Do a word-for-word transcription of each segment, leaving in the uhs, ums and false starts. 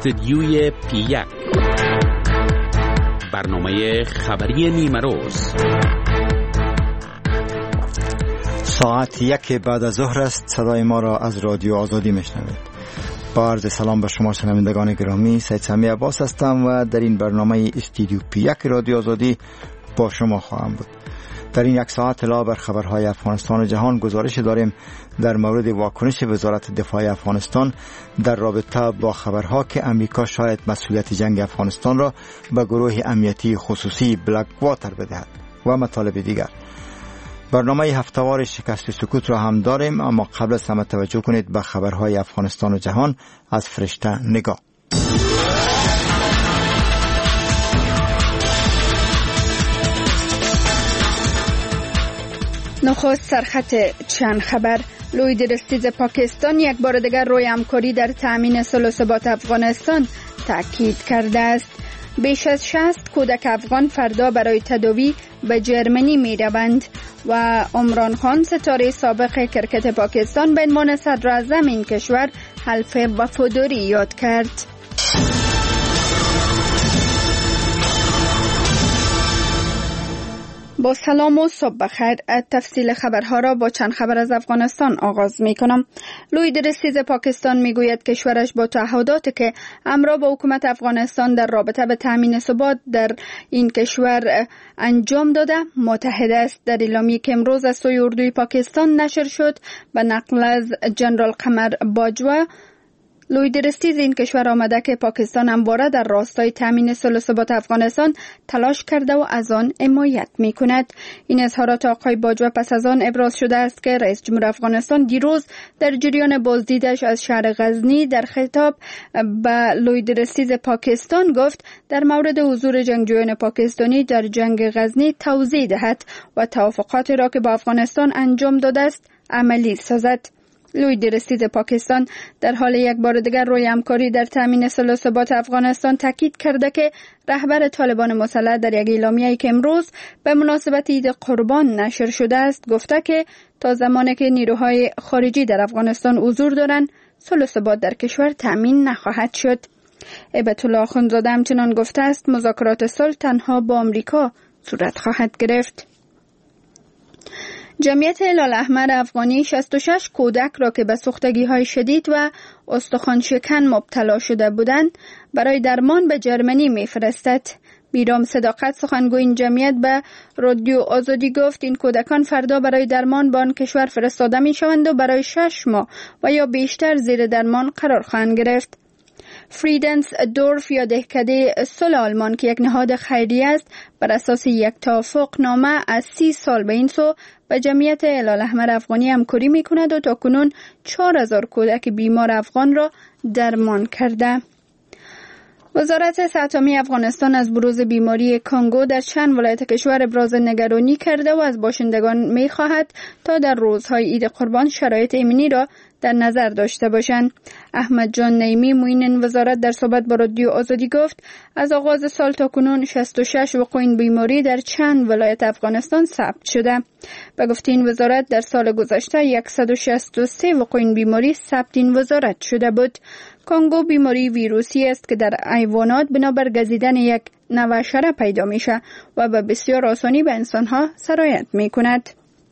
استدیوی پی یک، برنامه خبری نیمه روز. ساعت یک بعد از ظهر است. صدای ما را از رادیو آزادی میشنوید. با عرض سلام به شما شنوندگان گرامی، سید سمی عباس هستم و در این برنامه استدیو پی یک رادیو آزادی با شما خواهم بود. در این یک ساعت علاوه بر خبرهای افغانستان و جهان گزارش داریم در مورد واکنش وزارت دفاع افغانستان در رابطه با خبرها که امریکا شاید مسئولیت جنگ افغانستان را به گروه امنیتی خصوصی بلک واتر بدهد و مطالب دیگر. برنامه هفتهوار شکست سکوت را هم داریم، اما قبل از همه توجه کنید به خبرهای افغانستان و جهان از فرشته نگاه. نخست سرخط چند خبر. لوی درستیز پاکستان یک بار دیگر روی همکاری در تامین صلح و ثبات افغانستان تاکید کرده است. بیش از شصت کودک افغان فردا برای تداوی به جرمنی می روند و عمران خان ستاره سابق کرکت پاکستان به عنوان صدر اعظم این کشور حلف وفاداری یاد کرد. با سلام و صبح بخیر. تفصیل خبرها را با چند خبر از افغانستان آغاز می کنم. لوی درستیز پاکستان می گوید کشورش با تعهداتی که همراه با حکومت افغانستان در رابطه به تامین ثبات در این کشور انجام داده متحد است. در اعلامیه‌ای که امروز از سوی اردوی پاکستان نشر شد به نقل از جنرال قمر باجوه، لوی درستیز این کشور آمده که پاکستان همواره در راستای تامین صلح و ثبات افغانستان تلاش کرده و از آن حمایت می کند. این اظهارات آقای باجوه پس از آن ابراز شده است که رئیس جمهور افغانستان دیروز در جریان بازدیدش از شهر غزنی در خطاب به لوی درستیز پاکستان گفت در مورد حضور جنگجویان پاکستانی در جنگ غزنی توضیح دهد و توافقاتی را که با افغانستان انجام داده است عملی سازد. لوی درستیز پاکستان در حال یک بار دیگر روی همکاری در تامین صلح و ثبات افغانستان تاکید کرده که رهبر طالبان مسلح در یک اعلامیه‌ای که امروز به مناسبت عید قربان نشر شده است گفته که تا زمانی که نیروهای خارجی در افغانستان حضور دارند صلح و ثبات در کشور تامین نخواهد شد. هیبت الله اخندزاده همچنان گفته است مذاکرات صلح تنها با آمریکا صورت خواهد گرفت. جمعیت هلال احمر افغانی شصت و شش کودک را که به سوختگی‌های شدید و استخوان شکن مبتلا شده بودند برای درمان به جرمنی می‌فرستد. بیرام صداقت سخنگوی این جمعیت به رادیو آزادی گفت این کودکان فردا برای درمان به آن کشور فرستاده می‌شوند و برای شش ماه و یا بیشتر زیر درمان قرار خواهند گرفت. فریدنس دورف یا دهکده صلح آلمان که یک نهاد خیریه است بر اساس یک توافق نامه از سی سال به این سو به جمعیت هلال احمر افغانی همکاری می کند و تا کنون چهار هزار کودک بیمار افغان را درمان کرده. وزارت صحت عامه افغانستان از بروز بیماری کانگو در چند ولایت کشور ابراز نگرانی کرده و از باشندگان می خواهد تا در روزهای عید قربان شرایط ایمنی را در نظر داشته باشند. احمد جان نیمی معین وزارت در صحبت با رادیو آزادی گفت از آغاز سال تا کنون شصت و شش وقوع این بیماری در چند ولایت افغانستان ثبت شده. به گفته این وزارت در سال گذشته صد و شصت و سه وقوع این بیماری ثبت این وزارت شده بود. کانگو بیماری ویروسی است که در حیوانات بنابر گزیدن یک نوع حشره پیدا میشه و به بسیار آسانی به انسانها سرایت میکند.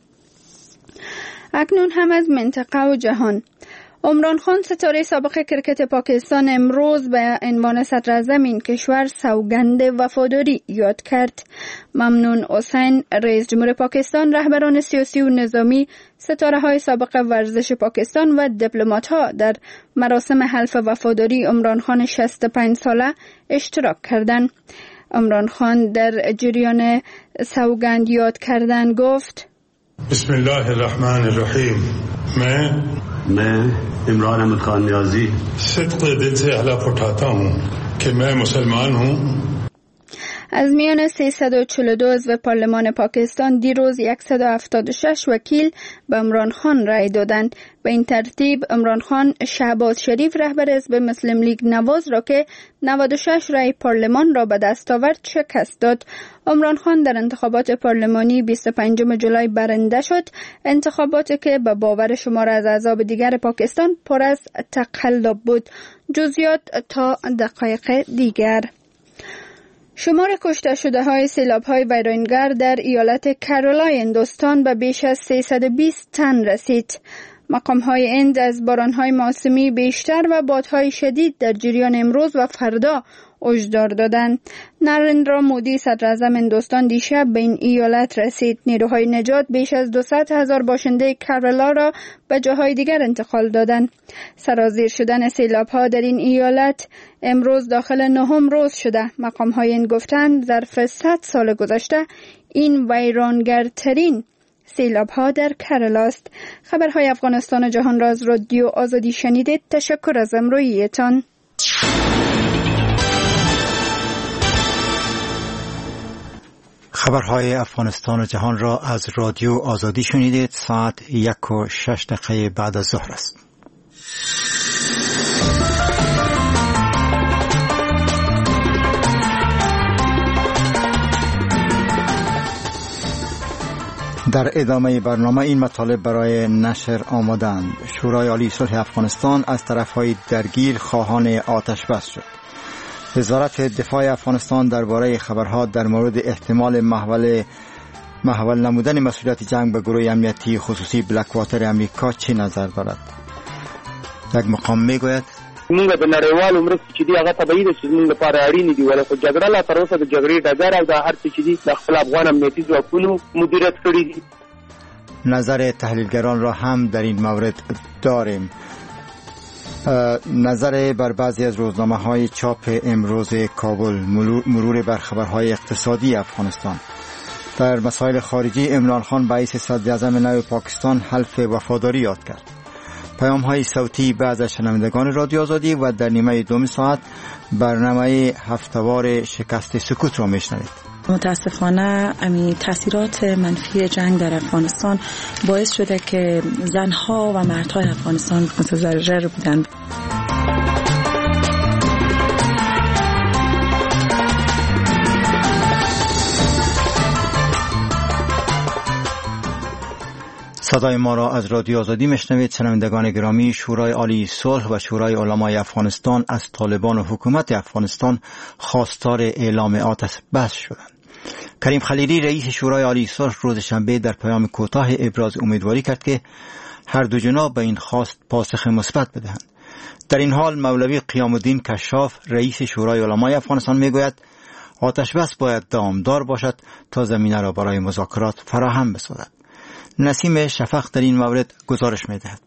اکنون هم از منطقه و جهان. عمران خان ستاره سابق کرکت پاکستان امروز به عنوان صدر اعظم این کشور سوگند وفاداری یاد کرد. ممنون حسین رئیس جمهور پاکستان، رهبران سیاسی و نظامی، ستاره های سابق ورزش پاکستان و دیپلمات ها در مراسم حلف وفاداری عمران خان شصت و پنج ساله اشتراک کردند. عمران خان در جریان سوگند یاد کردن گفت: بسم الله الرحمن الرحیم. मैं मैं इमरान अहमद खान नियाजी صدق दिल से हलफ उठाता हूँ कि मैं मुसलमान हूँ. از میان سیصد و چهل و دو عضو پارلمان پاکستان دیروز صد و هفتاد و شش وکیل به عمران خان رای دادند. به این ترتیب عمران خان شهباز شریف رهبر حزب مسلم لیگ نواز را که نود و شش رای پارلمان را به دست آورد شکست داد. عمران خان در انتخابات پارلمانی بیست و پنجم ژولای برنده شد، انتخاباتی که به باور شمار از احزاب دیگر پاکستان پر از تقلب بود. جزئیات تا دقایق دیگر. شمار کشته شده های سیلاب های ویرانگر در ایالت کارولای هندوستان به بیش از سیصد و بیست تن رسید. مقام های هند از باران های موسمی بیشتر و بادهای شدید در جریان امروز و فردا هشدار دادند. نریندرا مودی صدر اعظم هندوستان دیشب به این ایالت رسید. نیروهای نجات بیش از دویست هزار باشنده کرالا را به جاهای دیگر انتقال دادند. سرازیر شدن سیلاب ها در این ایالت امروز داخل نهم روز شده. مقام های هند گفتند ظرف صد سال گذشته این ویرانگرترین سیلاب ها در کرالا است. خبرهای افغانستان و جهان را از رادیو آزادی شنیدید. تشکر از همراهیتان. خبرهای افغانستان و جهان را از رادیو آزادی شنیدید. ساعت یک و شش دقیقه بعد از ظهر است. در ادامه برنامه این مطالب برای نشر آمدند. شورای عالی صلح افغانستان از طرفهای درگیر خواهان آتش بس شد. وزارت دفاع افغانستان درباره خبرها در مورد احتمال محول محول نمودن مسئولیت جنگ به گروه امنیتی خصوصی بلک واتر امریکا چه نظر دارد؟ یک مقام میگوید موږ د نړیوالو مرستې چې دی هغه طبیعي ده چې زموږ لپاره اړینې دي، ولې خو جګړه لا تر اوسه د جګړې ډګر او د هر څه چې دي د خپل افغان امنیتي ځواکونو مدیریت کړي دي. نظر تحلیلگران را هم در این مورد داریم. نظر بر بعضی از روزنامه های چاپ امروز کابل، مرور بر خبرهای اقتصادی افغانستان. در مسائل خارجی عمران خان رئیس صدر اعظم نو پاکستان حلف وفاداری یاد کرد. پیام های صوتی بعض از شنوندگان رادیو آزادی و در نیمه دوم ساعت برنامه هفته‌وار شکست سکوت را میشنوید. متاسفانه امی تاثیرات منفی جنگ در افغانستان باعث شده که زنها و مردهای افغانستان متضرر بودند. صدای ما را از رادیو آزادی میشنوید. شنوندگان گرامی، شورای عالی صلح و شورای علمای افغانستان از طالبان و حکومت افغانستان خواستار اعلام آتش بس شدند. کریم خلیلی رئیس شورای عالی صلح روز شنبه در پیام کوتاه ابراز امیدواری کرد که هر دو جناح به این خواست پاسخ مثبت بدهند. در این حال مولوی قیام الدین کشاف رئیس شورای علمای افغانستان میگوید آتش بس باید دامدار باشد تا زمینه را برای مذاکرات فراهم بسازد. نسیم شفق در این مورد گزارش می‌دهد.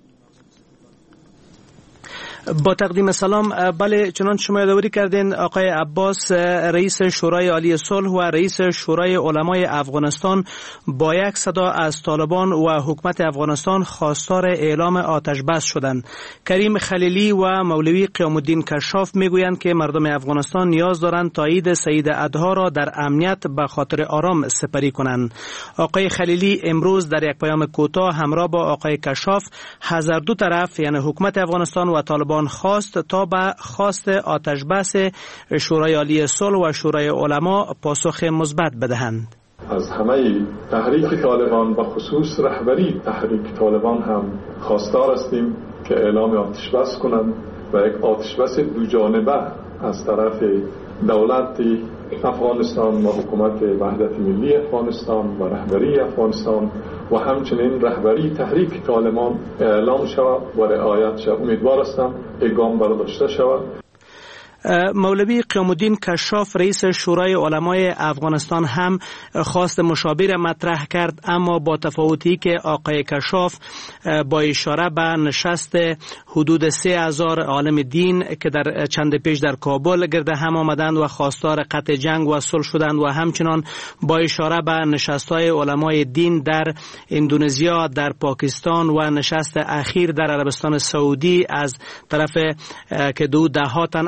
با تقدیم سلام. بله، چنان شما یادآوری کردین آقای عباس رئیس شورای عالی صلح و رئیس شورای علمای افغانستان با یک صدا از طالبان و حکومت افغانستان خواستار اعلام آتش بس شدند. کریم خلیلی و مولوی قیام الدین کشاف میگویند که مردم افغانستان نیاز دارند تا عید سید اضحی را در امنیت به خاطر آرام سپری کنند. آقای خلیلی امروز در یک پیام کوتاه همراه با آقای کشاف از دو طرف یعنی حکومت افغانستان و طالبان خواست تا به خواست آتش بس شورای عالی صلح و شورای علما پاسخ مثبت بدهند. از همه تحریک طالبان و خصوص رهبری تحریک طالبان هم خواستار هستیم که اعلام آتش بس کنند و یک آتش بس دو جانبه از طرف دولت افغانستان و حکومت وحدت ملی افغانستان و رهبری افغانستان و همچنین رهبری تحریک طالبان اعلام شود و رعایت شود. امیدوار هستم اقدام برداشته شود. مولوی قیام الدین کشاف رئیس شورای علمای افغانستان هم خواست مشابه مطرح کرد، اما با تفاوتی که آقای کشاف با اشاره به نشست حدود سه هزار عالم دین که در چند پیش در کابل گرد هم آمدند و خواستار قطع جنگ و صلح شدند و همچنان با اشاره به نشست‌های علمای دین در اندونزیا، در پاکستان و نشست اخیر در عربستان سعودی از طرف که دو دهاتن از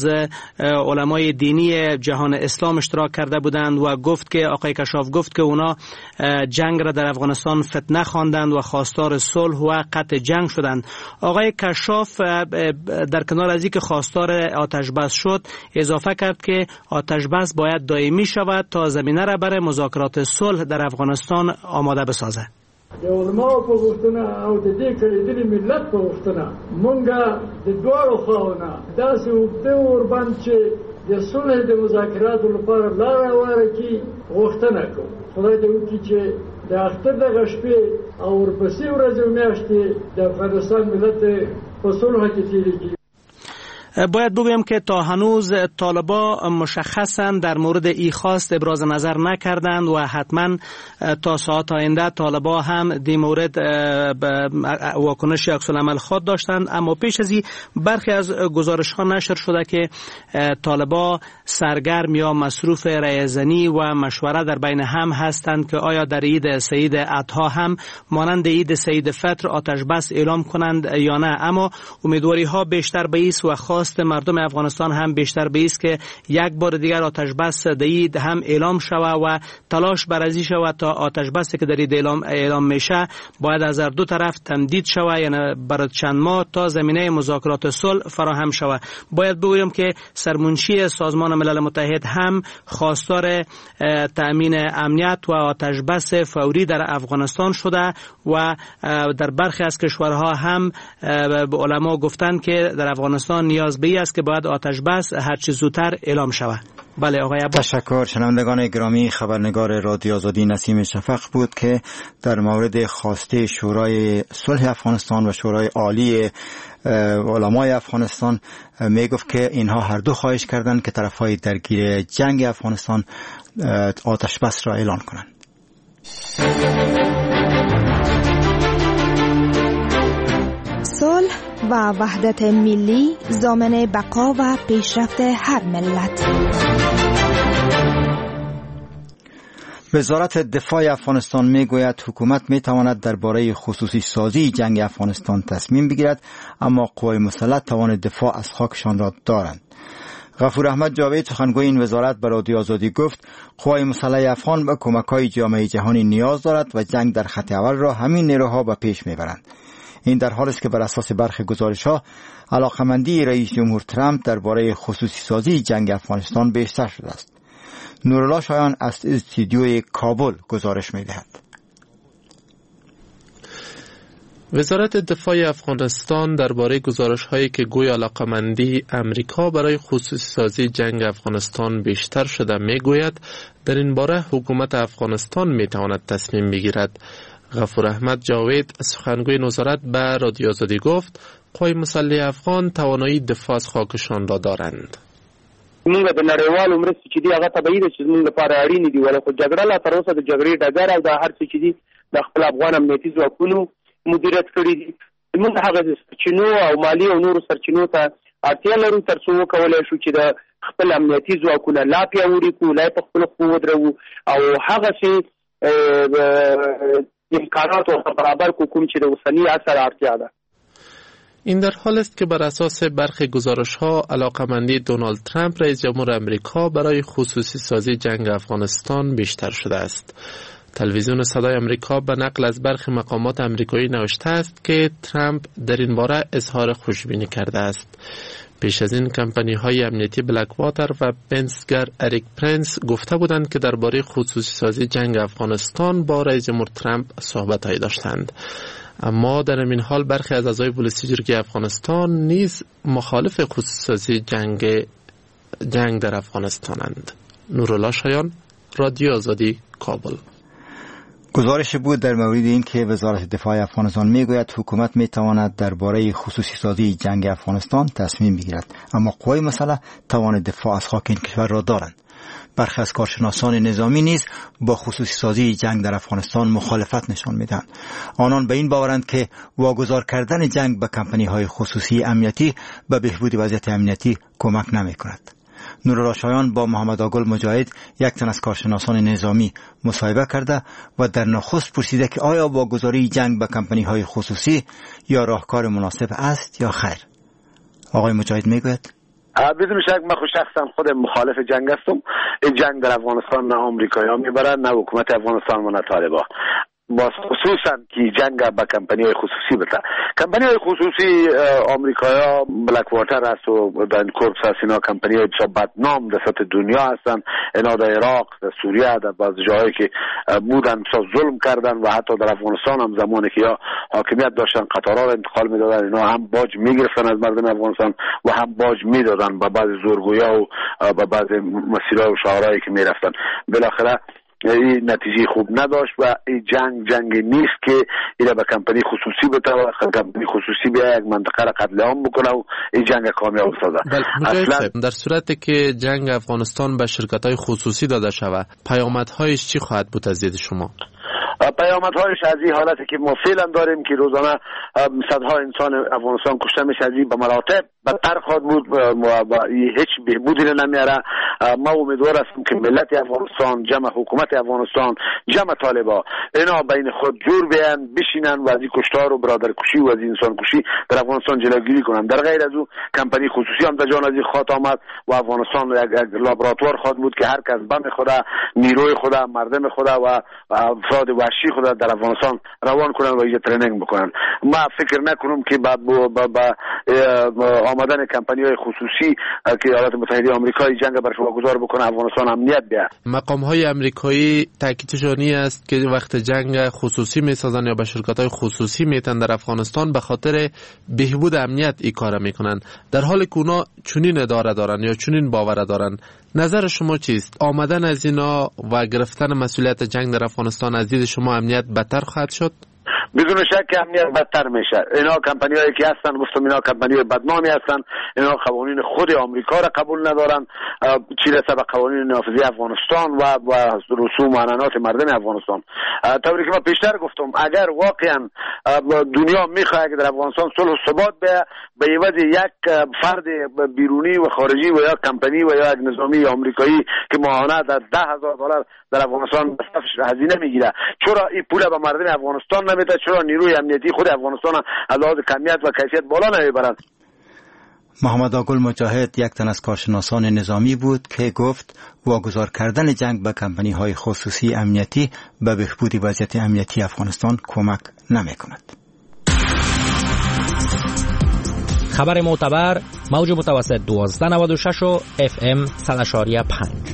علمای دینی جهان اسلام اشتراک کرده بودند و گفت که آقای کشاف گفت که اونا جنگ را در افغانستان فتنه خواندند و خواستار صلح و قطع جنگ شدند. آقای کشاف در کنار از اینکه خواستار آتش بس شد اضافه کرد که آتش بس باید دائمی شود تا زمینه را برای مذاکرات صلح در افغانستان آماده بسازه. د علماو په غوښتنه او د دې کړېدلي ملت په غوښتنه مونږه د دواړو خواونه داسې اوږده ورباندې چې د صلح د مذاکراتو لپاره لاره هواره کړي غوښتنه کوو. خدای دې وکړي چې د اختر دغه شپې او ورپسې ورځې او میاشتې د افغانستان ملت په صلح کې تېرې کړي. باید بگویم که تا هنوز طالبا مشخصا در مورد ای خواست ابراز نظر نکردند و حتما تا ساعت آینده طالبا هم دی مورد واکنش عکس العمل خود داشتند. اما پیش از این برخی از گزارش ها نشر شده که طالبا سرگرم یا مصروف رایزنی و مشوره در بین هم هستند که آیا در عید سید اضحی هم مانند عید سید فطر آتش بس اعلام کنند یا نه. اما امیدواری ها بیشتر به ایست و خواست مردم افغانستان هم بیشتر به ایست که یک بار دیگر آتش بس در عید هم اعلام شود و تلاش بر ازی شود تا آتش بسی که در عید اعلام اعلام میشه باید از هر دو طرف تمدید شود، یعنی برای چند ماه تا زمینه مذاکرات صلح فراهم شود. باید بگویم که سرمنشی سازمان ملل متحد هم خواستار تأمین امنیت و آتش بس فوری در افغانستان شده و در برخی از کشورها هم به علما گفتند که در افغانستان نیاز به این است که باید آتش بس هر چه زودتر اعلام شود. بله آقای عباس. تشکر. شنوندگان گرامی، خبرنگار رادیو آزادی نسیم شفق بود که در مورد خواسته شورای صلح افغانستان و شورای عالی علمای افغانستان می گفت که اینها هر دو خواهش کردند که طرفهای درگیر جنگ افغانستان آتش بس را اعلان کنند. صلح و وحدت ملی ضامن بقا و پیشرفت هر ملت. وزارت دفاع افغانستان میگوید حکومت میتواند درباره خصوصی سازی جنگ افغانستان تصمیم بگیرد، اما قوای مسلح توان دفاع از خاکشان را دارند. غفور احمد جاوید سخنگوی این وزارت به رادیو آزادی گفت قوای مسلح افغان به کمک‌های جامعه جهانی نیاز دارد و جنگ در خط اول را همین نیروها به پیش میبرند. این در حالی است که بر اساس برخی گزارش‌ها علاقمندی رئیس جمهور ترامپ درباره خصوصی سازی جنگ افغانستان بیشتر شده است. نورالله شایان از استودیوی کابل گزارش می‌دهد. وزارت دفاع افغانستان درباره گزارش‌هایی که گویا علاقمندی امریکا برای خصوصی سازی جنگ افغانستان بیشتر شده میگوید در این باره حکومت افغانستان میتواند تصمیم بگیرد. غفور احمد جاوید سخنگوی وزارت به رادیو آزادی گفت قوای مسلح افغان توانایی دفاع از خاکشان را دارند. موږ د نړیوالو مرستې چې دی هغه طبیعي ده چې موږ لپاره اړینې دي، ولې خو جګړه لا تر اوسه د جګړې ډګر او د هر څه چې دي د خپل افغان امنیتي ځواکونو مدیریت کړي دي. موږ هغه سرچینو او مالي او نورو سرچینو ته اړتیا لرو تر څو وکولای شو چې د خپل امنیتي ځواکونه لا پیاوړي کړو، لا په خپل قوت ودرو او هغه چې امکانات ورته برابر کو کوم چې د اوسني عصر اړتیا ده. این در حال است که بر اساس برخی گزارش‌ها علاقمندی دونالد ترامپ رئیس جمهور آمریکا برای خصوصی سازی جنگ افغانستان بیشتر شده است. تلویزیون صدای آمریکا به نقل از برخی مقامات آمریکایی نوشته است که ترامپ در این باره اظهار خوشبینی کرده است. پیش از این کمپانی‌های امنیتی بلک واتر و پنسگر اریک پرنس گفته بودند که درباره خصوصی سازی جنگ افغانستان با رئیس جمهور ترامپ صحبت‌هایی داشتند. اما در این حال برخی از اعضای پلیس جرگه افغانستان نیز مخالف خصوصی سازی جنگ جنگ در افغانستانند. نورالله شایان، رادیو آزادی، کابل. گزارش بود در مورد این که وزارت دفاع افغانستان میگوید حکومت میتواند درباره خصوصی سازی جنگ افغانستان تصمیم بگیرد، اما قوای مسلح توان دفاع از خاک این کشور را دارند. برخی از کارشناسان نظامی نیز با خصوصی سازی جنگ در افغانستان مخالفت نشان میدهند. آنان به این باورند که واگذار کردن جنگ به کمپانی‌های خصوصی امنیتی به بهبود وضعیت امنیتی کمک نمی‌کند. نورالله شایان با محمد آگل مجاهد، یک تن از کارشناسان نظامی، مصاحبه کرده و در نخست پرسیده که آیا واگذاری جنگ به کمپانی‌های خصوصی یا راهکار مناسب است یا خیر. آقای مجاهد میگوید بدون شک من خود شخصا خود مخالف جنگ هستم. این جنگ در افغانستان نه آمریکایی‌ها میبرن نه حکومت افغانستان و نه طالبان. باز خصوصا که جنگ با کمپانی های خصوصی بتا کمپانی های خصوصی آمریکایا بلک واتر هست و داین کورپس هست. اینا کمپانی های بسیار بدنام در سطح دنیا هستن. اینا در عراق، در سوریه، در بعض جاهایی که بودن بسیار ظلم کردن و حتی در افغانستان هم زمانی که یا حاکمیت داشتن قطارها را انتقال میدادن. اینا هم باج میگرفتن از مردم افغانستان و هم باج میدادن به بعض زورگویا و به بعض مسیرها و شهرهایی که میرفتن. بالاخره این نتیجه خوب نداشت و این جنگ جنگ نیست که اینا به کمپانی خصوصی بده و کمپانی خصوصی بیا یک منطقه را قتل عام بکنه و این جنگ کامیاب سازه. اصلا در صورتی که جنگ افغانستان به شرکت‌های خصوصی داده شود پیامدهایش چی خواهد بود از دید شما؟ پیامدهایش از این حالتی که ما فعلا داریم که روزانه صدها انسان افغانستان کشته میشه، از این به مراتب بدتر خواهد بود و هیچ بهبودی نمیاره. ما امیدوار هستیم که ملت افغانستان، جمع حکومت افغانستان، جمع طالبان اینا بین خود جور بیان بشینن و از این کشتار و برادر کشی و از انسان کشی در افغانستان جلوگیری کنن. در غیر از او کمپانی خصوصی هم در جان از این خاط آمد و افغانستان یک لابراتوار خواهد بود که هر کس بم خود، نیروی خود، مردم خود و افراد وحشی خود در افغانستان روان کنن و اینجا ترینینگ بکنن. ما فکر نکنم که بعد با آمدن کمپانی های خصوصی که ایالات متحده آمریکا جنگ برش واگذار بکنه افغانستان امنیت بیاد. مقام های آمریکایی تاکیدشون است که وقت جنگ خصوصی میسازن یا به شرکت های خصوصی میتن در افغانستان به خاطر بهبود امنیت این کار میکنن، در حالی که اونا چنین اداره دارن یا چنین باور دارن. نظر شما چیست؟ آمدن از اینا و گرفتن مسئولیت جنگ در افغانستان از دید شما امنیت بدتر خواهد شد؟ بدون شک که امنیت بدتر میشه. اینا کمپانی هایی که هستن گفتم اینا کمپانی های بدنامی هستن. اینا قوانین خود آمریکا را قبول ندارن، چی رسه به قوانین نافذی افغانستان و و رسوم و عنعنات مردم افغانستان. طوری که من پیشتر گفتم اگر واقعا دنیا میخواد که در افغانستان صلح و ثبات بیه، به عوض یک فرد بیرونی و خارجی و یا کمپانی و یا یک نظامی آمریکایی که ماهانه در ده هزار دلار در افغانستان هزینه میگیره، چرا این پول به مردم افغانستان نمیده؟ چرا نیروی امنیتی خود افغانستان از لحاظ کمیت و کیفیت بالا نمیبرند؟ محمد آقل مجاهد یک تن از کارشناسان نظامی بود که گفت واگذار کردن جنگ به کمپانی های خصوصی امنیتی به بهبود وضعیت امنیتی افغانستان کمک نمی کند. خبر معتبر موج متوسط دوازده نود و شش و اف ام صد و پنج.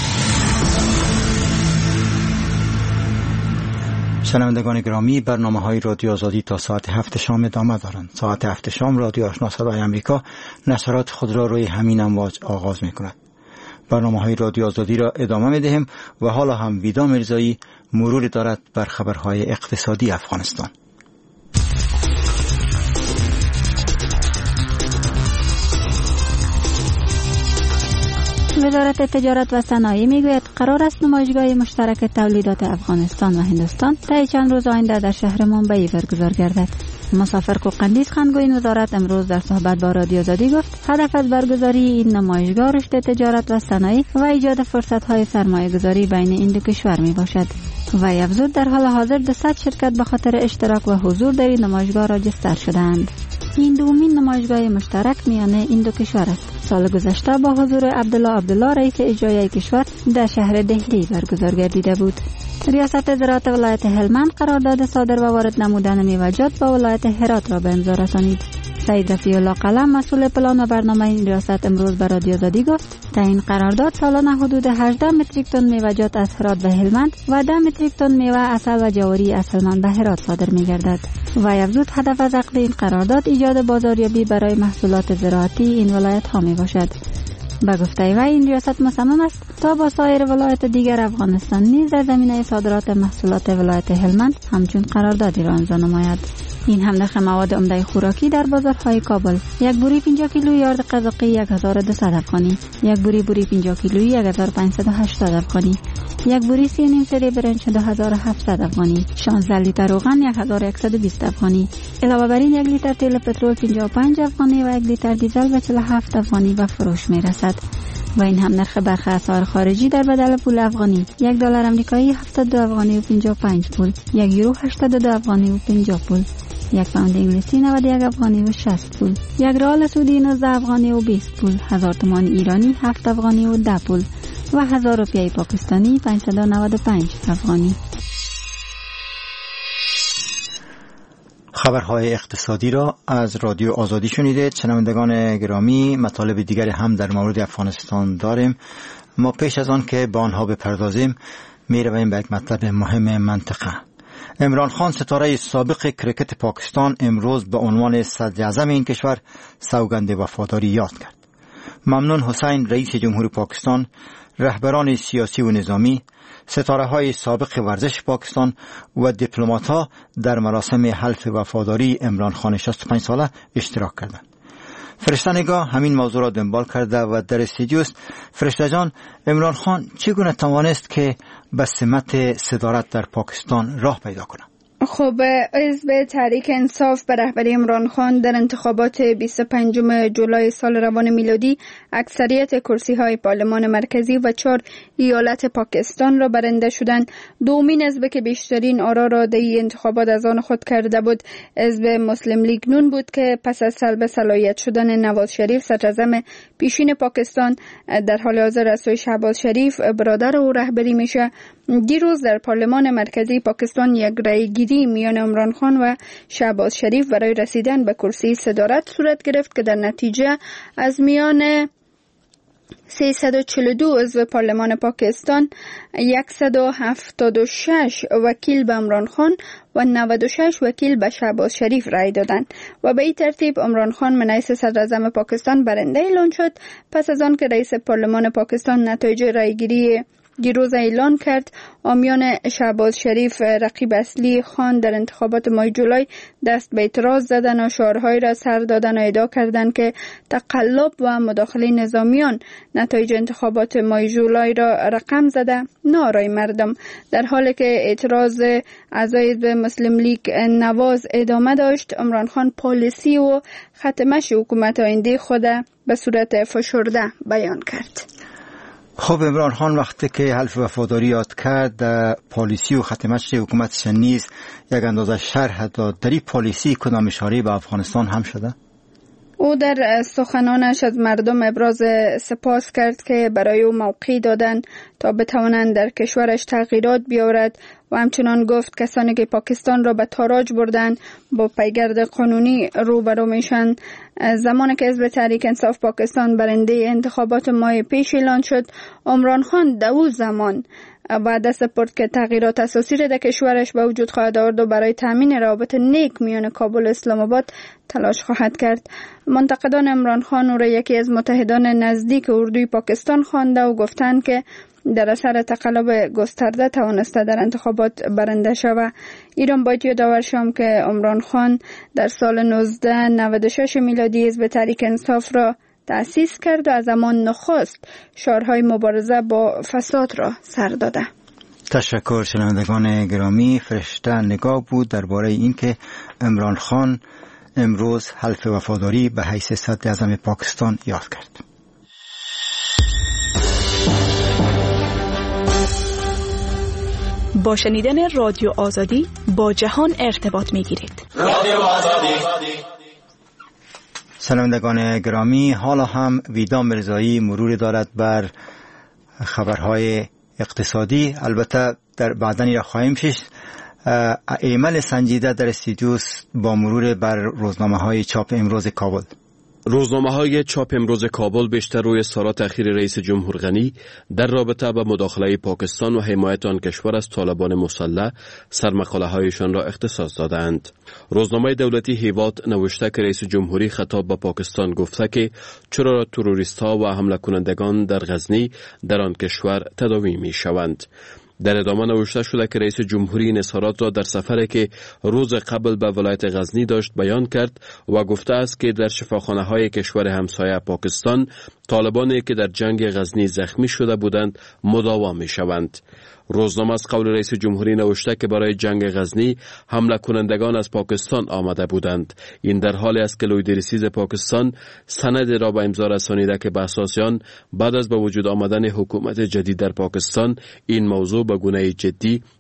شنوندگان گرامی، برنامه های رادیو آزادی تا ساعت هفت شام ادامه دارند. ساعت هفت شام رادیو آشنا صدای امریکا نشرات خود را روی همین امواج آغاز می کند. برنامه های رادیو آزادی را ادامه می دهیم و حالا هم ویدا مرزایی مرور دارد بر خبرهای اقتصادی افغانستان. وزارت تجارت و صنایع میگوید قرار است نمایشگاه مشترک تولیدات افغانستان و هندوستان طی چند روز آینده در شهر ممبئی برگزار گردد. مسافر کوقندیز خانگوی این وزارت امروز در صحبت با رادیو آزادی گفت هدف از برگزاری این نمایشگاه رشد تجارت و صنایع و ایجاد فرصت‌های سرمایه‌گذاری بین این دو کشور میباشد. وی افزود در حال حاضر دویست شرکت به خاطر اشتراک و حضور در این نمایشگاه راجستر شده‌اند. این دومین نمایشگاه مشترک میان این دو کشور است. سال گذشته با حضور عبدالله عبدالله رئیس اجرایی کشور در شهر دهلی برگزار گردیده بود. ریاست زراعت ولایت هلمند قرارداد صادر و وارد نمودن میوه‌جات با ولایت هرات را به امضا رسانید. سید رفیع الله قلم مسئول پلان و برنامه این ریاست امروز به رادیو آزادی گفت تا این قرارداد سالانه حدود هجده متریک تن میوه‌جات از هرات به هلمند و ده متریک تن میوه عسل و جواری از هلمند به هرات صادر می‌گردد. و افزود هدف از عقد این قرارداد ایجاد بازاریابی برای محصولات زراعتی این ولایت‌ها میباشد. به گفته وی این ریاست مصمم است تا با سایر ولایت دیگر افغانستان نیز در زمینه صادرات محصولات ولایت هلمند همچون قراردادی را امضا نماید. این همنرخ مواد عمده خوراکی در بازارهای کابل: یک بوری پنجاه کیلویی یارد قزاقی یک هزار و دویست افغانی، یک بوری بوری پنجاه کیلویی یک هزار و پانصد و هشتاد افغانی، یک بوری سی نیم سری برنج دو هزار و هفتصد افغانی، شانزده لیتر روغن یک هزار و صد و بیست افغانی. علاوه بر این یک لیتر تیل پترول پنجاه و پنج افغانی و یک لیتر دیزل به چهل و هفت افغانی به فروش میرسد. و این هم نرخ برخی اسعار خارجی در بدل پول افغانی: یک دلار آمریکایی هفتاد و دو افغانی و پنجاه و پنج پول، یک یورو هشتاد و دو افغانی و پنجاه پول، یک پوند انگلیسی نود و یک افغانی و شصت پول. یک ریال سعودی نوزده افغانی و بیست پول. هزار تومان ایرانی هفت افغانی و ده پول و هزار روپیه پاکستانی پانصد و نود و پنج افغانی. خبرهای اقتصادی را از رادیو آزادی شنیدید. شنوندگان گرامی، مطالب دیگری هم در مورد افغانستان داریم. ما پیش از آن که به آنها بپردازیم می رویم به یک مطلب مهم منطقه. عمران خان، ستاره سابق کرکت پاکستان، امروز به عنوان صدر اعظم این کشور سوگند وفاداری یاد کرد. ممنون حسین، رئیس جمهور پاکستان، رهبران سیاسی و نظامی، ستاره‌های سابق ورزش پاکستان و دیپلمات‌ها در مراسم حلف وفاداری عمران خان شصت و پنج ساله اشتراک کردند. فرشته نگاه همین موضوع را دنبال کرده و در استودیو است. فرشته جان، عمران خان چگونه توانست که به سمت صدارت در پاکستان راه پیدا کند؟ خب، حزب تحریک انصاف به رهبری عمران خان در انتخابات بیست و پنجم جولای سال روان میلادی اکثریت کرسی‌های پارلمان مرکزی و چهار ایالت پاکستان را برنده شدند. دومین حزب که بیشترین آرا را در این انتخابات از آن خود کرده بود حزب مسلم لیگ نون بود که پس از سلب صلاحیت شدن نواز شریف صدراعظم پیشین پاکستان در حال حاضر از سوی شهباز شریف برادر او رهبری میشه. دیروز در پارلمان مرکزی پاکستان یک رأیگیری میان عمران خان و شهباز شریف برای رسیدن به کرسی صدارت صورت گرفت که در نتیجه از میان سیصد و چهل و دو عضو پارلمان پاکستان صد و هفتاد و شش وکیل به عمران خان و نود و شش وکیل به شهباز شریف رای دادند و به این ترتیب عمران خان منیس صدراعظم پاکستان برنده اعلان شد. پس از آن که رئیس پارلمان پاکستان نتایج رایگیری دیروز اعلان کرد، حامیان شهباز شریف رقیب اصلی خان در انتخابات ماه جولای دست به اعتراض زدن و شعارهایی را سر دادن و ادعا کردند که تقلب و مداخله نظامیان نتایج انتخابات ماه جولای را رقم زده نارای مردم. در حالی که اعتراض اعضای حزب مسلم لیگ نواز ادامه داشت، عمران خان پالیسی و خط مشی حکومت آینده خود به صورت فشرده بیان کرد. خب، عمران خان وقتی که حلف وفاداری یاد کرد، پالیسی و خط مشی حکومتش نیز یک اندازه شرح داد. در این پالیسی کدام اشاره به افغانستان هم شده؟ او در سخنانش از مردم ابراز سپاس کرد که برای او موقع دادن تا بتوانند در کشورش تغییرات بیاورد و همچنان گفت کسانی که پاکستان را به تاراج بردن با پیگرد قانونی روبرو میشن. زمانی که حزب تحریک انصاف پاکستان برنده انتخابات ماه پیش اعلان شد، عمران خان در اون زمان وعده سپرد که تغییرات اساسی را در کشورش به وجود خواهد آورد و برای تامین روابط نیک میان کابل و اسلام آباد تلاش خواهد کرد. منتقدان عمران خان او را یکی از متحدان نزدیک اردوی پاکستان خوانده و گفتند که در اثر تقلب گسترده توانسته در انتخابات برنده شود. ایران باید یادآور شوم که عمران خان در سال نوزده نود و شش میلادی حزب تحریک انصاف را تأسیس کرد و از همان نخست شعارهای مبارزه با فساد را سر داده. تشکر. شنوندگان گرامی، فرشته نگاه بود درباره اینکه عمران خان امروز حلف وفاداری به حیث صدر اعظم پاکستان یاد کرد. با شنیدن رادیو آزادی با جهان ارتباط می‌گیرید. رادیو آزادی. شنوندگان گرامی، حالا هم ویدا مرزایی مرور دارد بر خبرهای اقتصادی. البته در بعدنی را خواهیم شش ایمل سنجیده در استودیو با مرور بر روزنامه‌های چاپ امروز کابل. روزنامه‌های چاپ امروز کابل بیشتر روی اظهارات اخیر رئیس جمهور غنی در رابطه با مداخله پاکستان و حمایت آن کشور از طالبان مسلح سرمقاله‌هایشان را اختصاص دادند. روزنامه دولتی هیواد نوشته که رئیس جمهوری خطاب به پاکستان گفته که چرا تروریست‌ها و حمله کنندگان در غزنی در آن کشور تداوی می‌شوند. در ادامه نوشته شده که رئیس جمهوری این اظهارات را در سفری که روز قبل به ولایت غزنی داشت بیان کرد و گفته است که در شفاخانه‌های کشور همسایه پاکستان طالبانی که در جنگ غزنی زخمی شده بودند مداوا می‌شوند. روزنامه از قول رئیس جمهوری نوشته که برای جنگ غزنی حمله کنندگان از پاکستان آمده بودند. این در حالی است که لویدرسیز پاکستان سند را به امضا رسانیده که به اساس آن بعد از به وجود آمدن حکومت جدید در پاکستان این موضوع به گونه جدی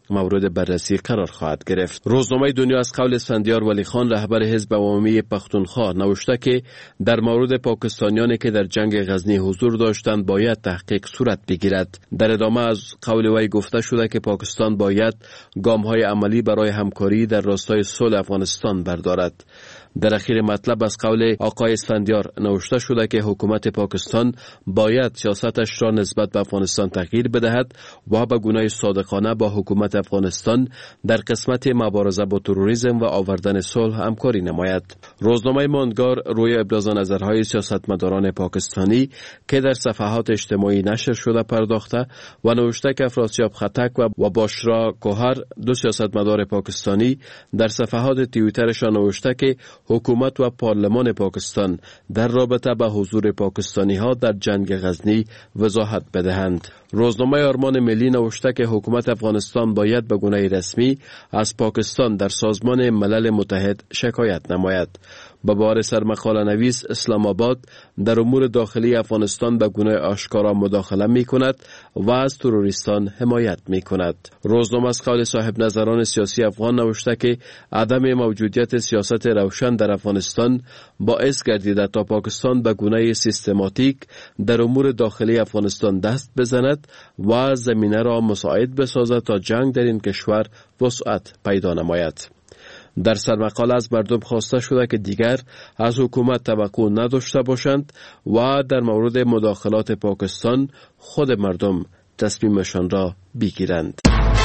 مورد بررسی قرار خواهد گرفت. روزنامه دنیا از قول اسفندیار ولی خان رهبر حزب عوامی پختونخوا نوشته که در مورد پاکستانیانی که در جنگ غزنی حضور داشتند باید تحقیق صورت بگیرد. در ادامه از قول وی گفته شده که پاکستان باید گام‌های عملی برای همکاری در راستای صلح افغانستان بردارد. در اخیر مطلب از قول آقای اسفندیار نوشته شده که حکومت پاکستان باید سیاستش را نسبت به افغانستان تغییر بدهد و به گونه صادقانه با حکومت افغانستان در قسمت مبارزه با تروریسم و آوردن صلح همکاری نماید. روزنامه ماندگار روی ابراز نظرهای سیاستمداران پاکستانی که در صفحات اجتماعی نشر شده پرداخته و نوشته که افراسیاب خطک و باشرا کوهر دو سیاستمدار پاکستانی در صفحات توییترشان نوشته که حکومت و پارلمان پاکستان در رابطه با حضور پاکستانی ها در جنگ غزنی وضاحت بدهند. روزنامه آرمان ملی نوشته که حکومت افغانستان باید به گونه رسمی از پاکستان در سازمان ملل متحد شکایت نماید. به بار سرمقاله نویس اسلام آباد در امور داخلی افغانستان به گونه آشکارا مداخله می کند و از تروریستان حمایت می کند. روزنامه از قول صاحب نظران سیاسی افغان نوشته که عدم موجودیت سیاست روشن در افغانستان باعث گردیده تا پاکستان به گونه سیستماتیک در امور داخلی افغانستان دست بزند و زمینه را مساعد بسازد تا جنگ در این کشور وسعت پیدا نماید. در سرمقاله از مردم خواسته شده که دیگر از حکومت توقع نداشته باشند و در مورد مداخلات پاکستان خود مردم تصمیمشان را بگیرند.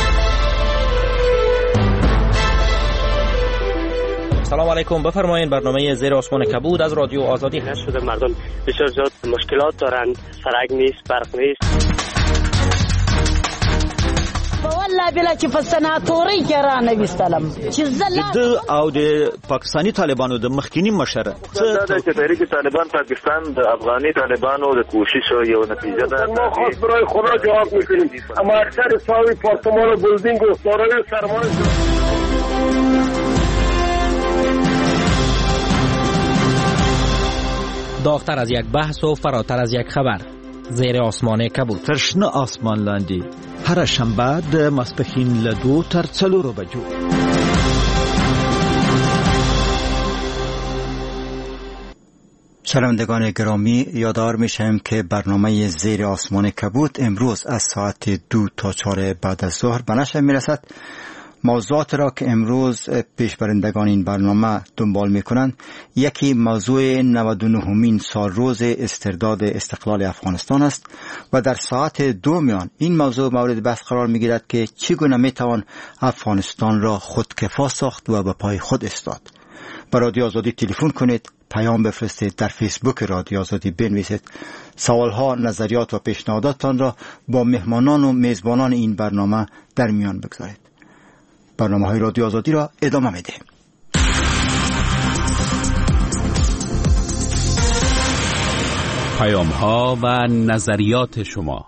سلام علیکم، بفرمایید. برنامه زیر آسمان کبود از رادیو آزادی هست. شده مردم بسیار زیاد مشکلات دارند، سرک نیست، برق نیست. والله بلا چې په سناتوري کې را نويستلم چې زله د او د پاکستانی طالبانو د مخکینی مشر څه د تحریک طالبان پاکستان د افغاني طالبانو د کوشش یو نتیجه ده. ما خاص برای خدا جواب میکنیم. اما اکثر ساوی پارتمان بلدینگ و دارای سرمایه داغتر از یک بحث و فراتر از یک خبر. زیر آسمان کبود. ترشنه آسمان لاندی هر شنبه د ماسپښین له دو تر څلورو بجو. شنوندگان گرامی، یادآور میشم که برنامه زیر آسمان کبود امروز از ساعت دو تا چهار بعد از ظهر به نشر میرسد. موضوعات را که امروز پیشبرندگان این برنامه دنبال میکنند، یکی موضوع نود و نهمین سال روز استرداد استقلال افغانستان است و در ساعت دو میان این موضوع مورد بحث قرار میگیرد که چگونه میتوان افغانستان را خودکفا ساخت و به پای خود ایستاد. به رادیو آزادی تلفن کنید، پیام بفرستید، در فیسبوک رادیو آزادی بنویسید. سوالها، نظریات و پیشنهاداتتان را با مهمانان و میزبانان این برنامه در میان بگذارید. برنامه های رادیو آزادی را ادامه میده. پیام ها و نظریات شما.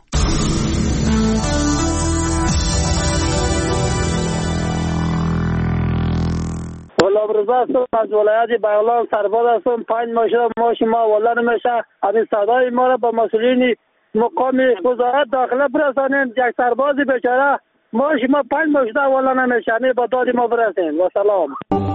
ولابرزه هستم از ولایت بغلان، سرباز هستم. پنج ماه شده ماش ما والا نمیشه. همین صدای ما را با مسئولین مقام وزارت داخله برسانیم. یک سربازی بیچاره ماش ما پنج ماه شده والا نمیشه. همین با داد ما برسیم. و سلام.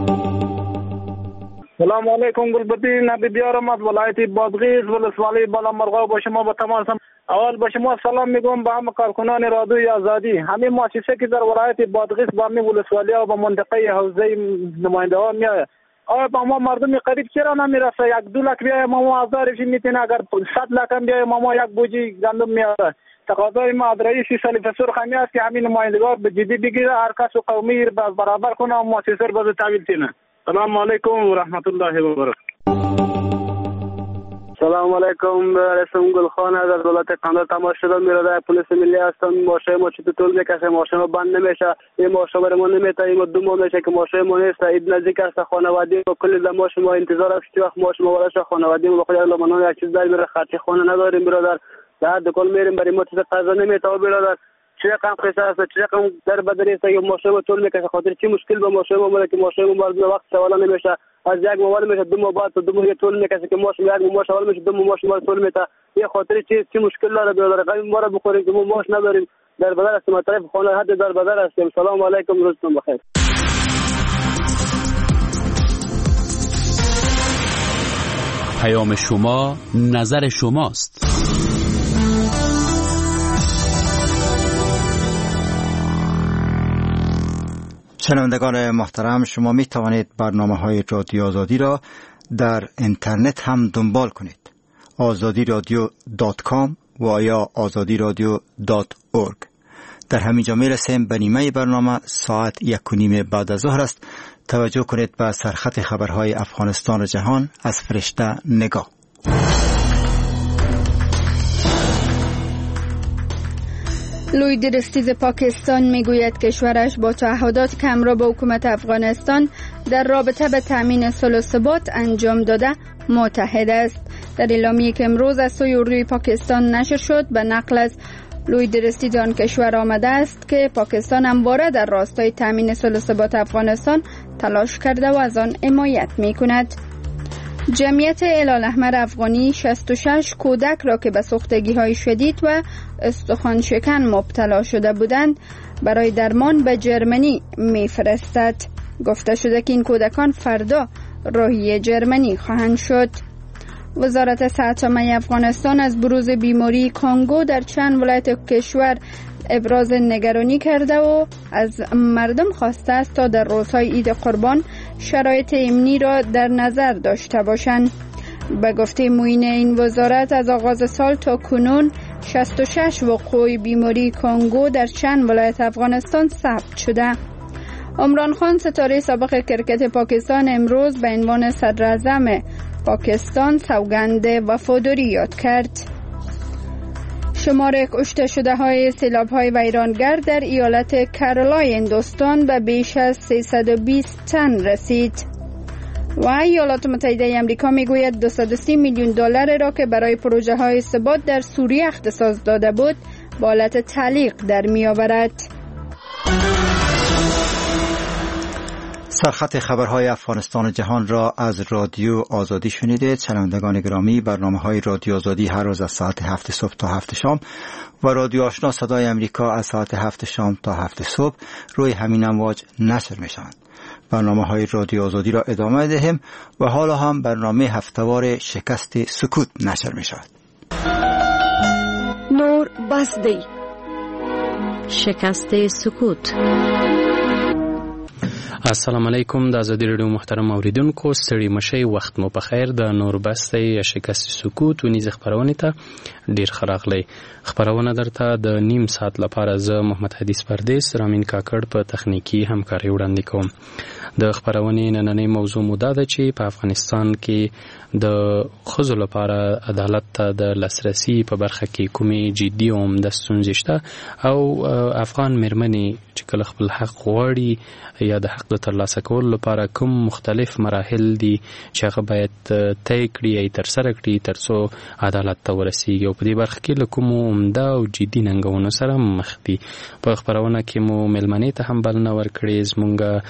سلام علیکم. گلبدین نبی بیارم از ولایت بادغیس ولسوالی بالا مرغا با شما با تمام سم. اول با شما سلام میگم به همه کارکنان رادیوی آزادی. همین مؤسسه که در ولایت بادغیس با همین ولسوالی و با منطقه حوزه نماینده ها میاد. آیا با ما مردم قریب چرا نمیرسه؟ یک دو لک بیای ما هزار فی میتونه، اگر صد لک هم بیای ما یک بوجی گندم میاره. تقاضای ما از رئیس سلیف سرخمی است که همین نمایندگان به جدی بگیره، هر کس قومی را برابر کنه و مؤسسه را به تحویل کنه. سلام علیکم و رحمت الله و برکاته. سلام علیکم. رسم گل خان از دولت قندهار تماس شده میراده پلیس ملی هستم. ماشه ما چطور طول میکشه، ماشه ما بند نمیشه. این ماشه برای ما نمیته، این دو ماه میشه که ماشه ما نیست. عید نزدیک است، خانوادگی و کلی زماش ما انتظار است که وقت ماشه ما وراش خانوادگی و بخواد لمنان یک چیز در میره، خرچ خانه نداریم برادر. در دکان میریم برای ما چیز قضا نمیته برادر. چه رقم قصه است، چه رقم در بدری است که ماشه ما طول میکشه. خاطر چی مشکل با ماشه ما بوده که ماشه ما بعد وقت سوالا نمیشه. از یک موال میشه دو ماه بعد دو ماه طول میکشه که ماشه یک ماه سوال میشه دو ماه ماشه طول میته. یه خاطر چی چی مشکل داره برادر؟ قیم ما را بخوریم که ما ماش نداریم. در بدر هستیم، از طرف خانه حد در بدر هستیم. سلام علیکم، روزتون بخیر. پیام شما نظر شماست. شنوندگان محترم، شما می توانید برنامه های رادیو آزادی را در اینترنت هم دنبال کنید. آزادی رادیو دات کام و یا آزادی رادیو دات اورگ. در همینجا می رسیم به نیمه برنامه. ساعت یک و نیم بعد از ظهر است. توجه کنید به سرخط خبرهای افغانستان و جهان از فرشته نگاه. لوی درستیز پاکستان میگوید کشورش با تعهدات که همراه با حکومت افغانستان در رابطه به تامین صلح و ثبات انجام داده متحد است. در اعلامیه‌ای که امروز از سوی اردوی پاکستان نشر شد به نقل از لوی درستیز آن کشور آمده است که پاکستان همواره در راستای تامین صلح و ثبات افغانستان تلاش کرده و از آن حمایت می‌کند. جمعیت هلال احمر افغانی شصت و شش کودک را که به سوختگی‌های شدید و استخوان شکن مبتلا شده بودند برای درمان به جرمنی می‌فرستد. گفته شده که این کودکان فردا راهی جرمنی خواهند شد. وزارت صحت عامه افغانستان از بروز بیماری کانگو در چند ولایت کشور ابراز نگرانی کرده و از مردم خواسته است تا در روزهای عید قربان شرایط امنی را در نظر داشته باشند. به گفته معین این وزارت از آغاز سال تا کنون شصت و شش وقوع بیماری کانگو در چند ولایت افغانستان ثبت شده. عمران خان ستاره سابق کرکت پاکستان امروز به عنوان صدراعظم پاکستان سوگند وفاداری یاد کرد. شمار کشته شده های سیلاب های ویرانگر در ایالت کرولای هندوستان به بیش از سیصد و بیست تن رسید و ایالات متحده آمریکا میگوید دویست و سی میلیون دلار را که برای پروژه های ثبات در سوریه اختصاص داده بود با حالت تعلیق در میآورد. سرخط خبرهای افغانستان و جهان را از رادیو آزادی شنیدید. شنوندگان گرامی، برنامه های رادیو آزادی هر روز از ساعت هفت صبح تا هفت شام و رادیو آشنا صدای امریکا از ساعت هفت شام تا هفت صبح روی همین امواج نشر می شوند. برنامه های رادیو آزادی را ادامه دهیم و حالا هم برنامه هفتهوار شکست سکوت نشر می شود. نور بزدی شکست سکوت. السلام علیکم د ازادي رادیو محترم اوریدونکو، ستړي مشئ، وخت مو په خیر. د نور بسته یا شکست سکوت ونیز خبرونه ته ډیر خراغلی. خبرونه درته د نیم ساعت لپاره زه محمد حدیث پردیس رامین کاکړ په تخنیکی همکاري وړاندې کوم. د خبرونې نننۍ موضوع مو دا ده چې په افغانستان کې د ښځو لپاره عدالت ته د لاسرسي په برخه کې کومې جدي او عمده ستونزې شته او افغان میرمنې چې کله خپل حق غواړي یا د حق د ترلاسه کولو لپاره کوم مختلف مراحل دي چې هغه باید طی کړي یا ترسره کړي ترڅو عدالت ته ورسیږي او په دې برخه کې له کومو عمده او جدي ننګونو سره مخ دي. په خبرونه کې مو میلمنې ته هم بلنه ورکړې. زمونږ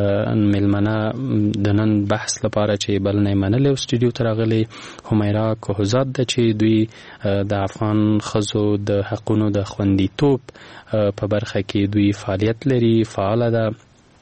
میلمنه د نن بحث لپاره چې بلنه منلې او سټوډیو ته راغلي همیرا کوهزاد ده چې دوی د افغان ښځو د حقونو د خوندیتوب په برخه کې دوی فعالیت لري، فعاله ده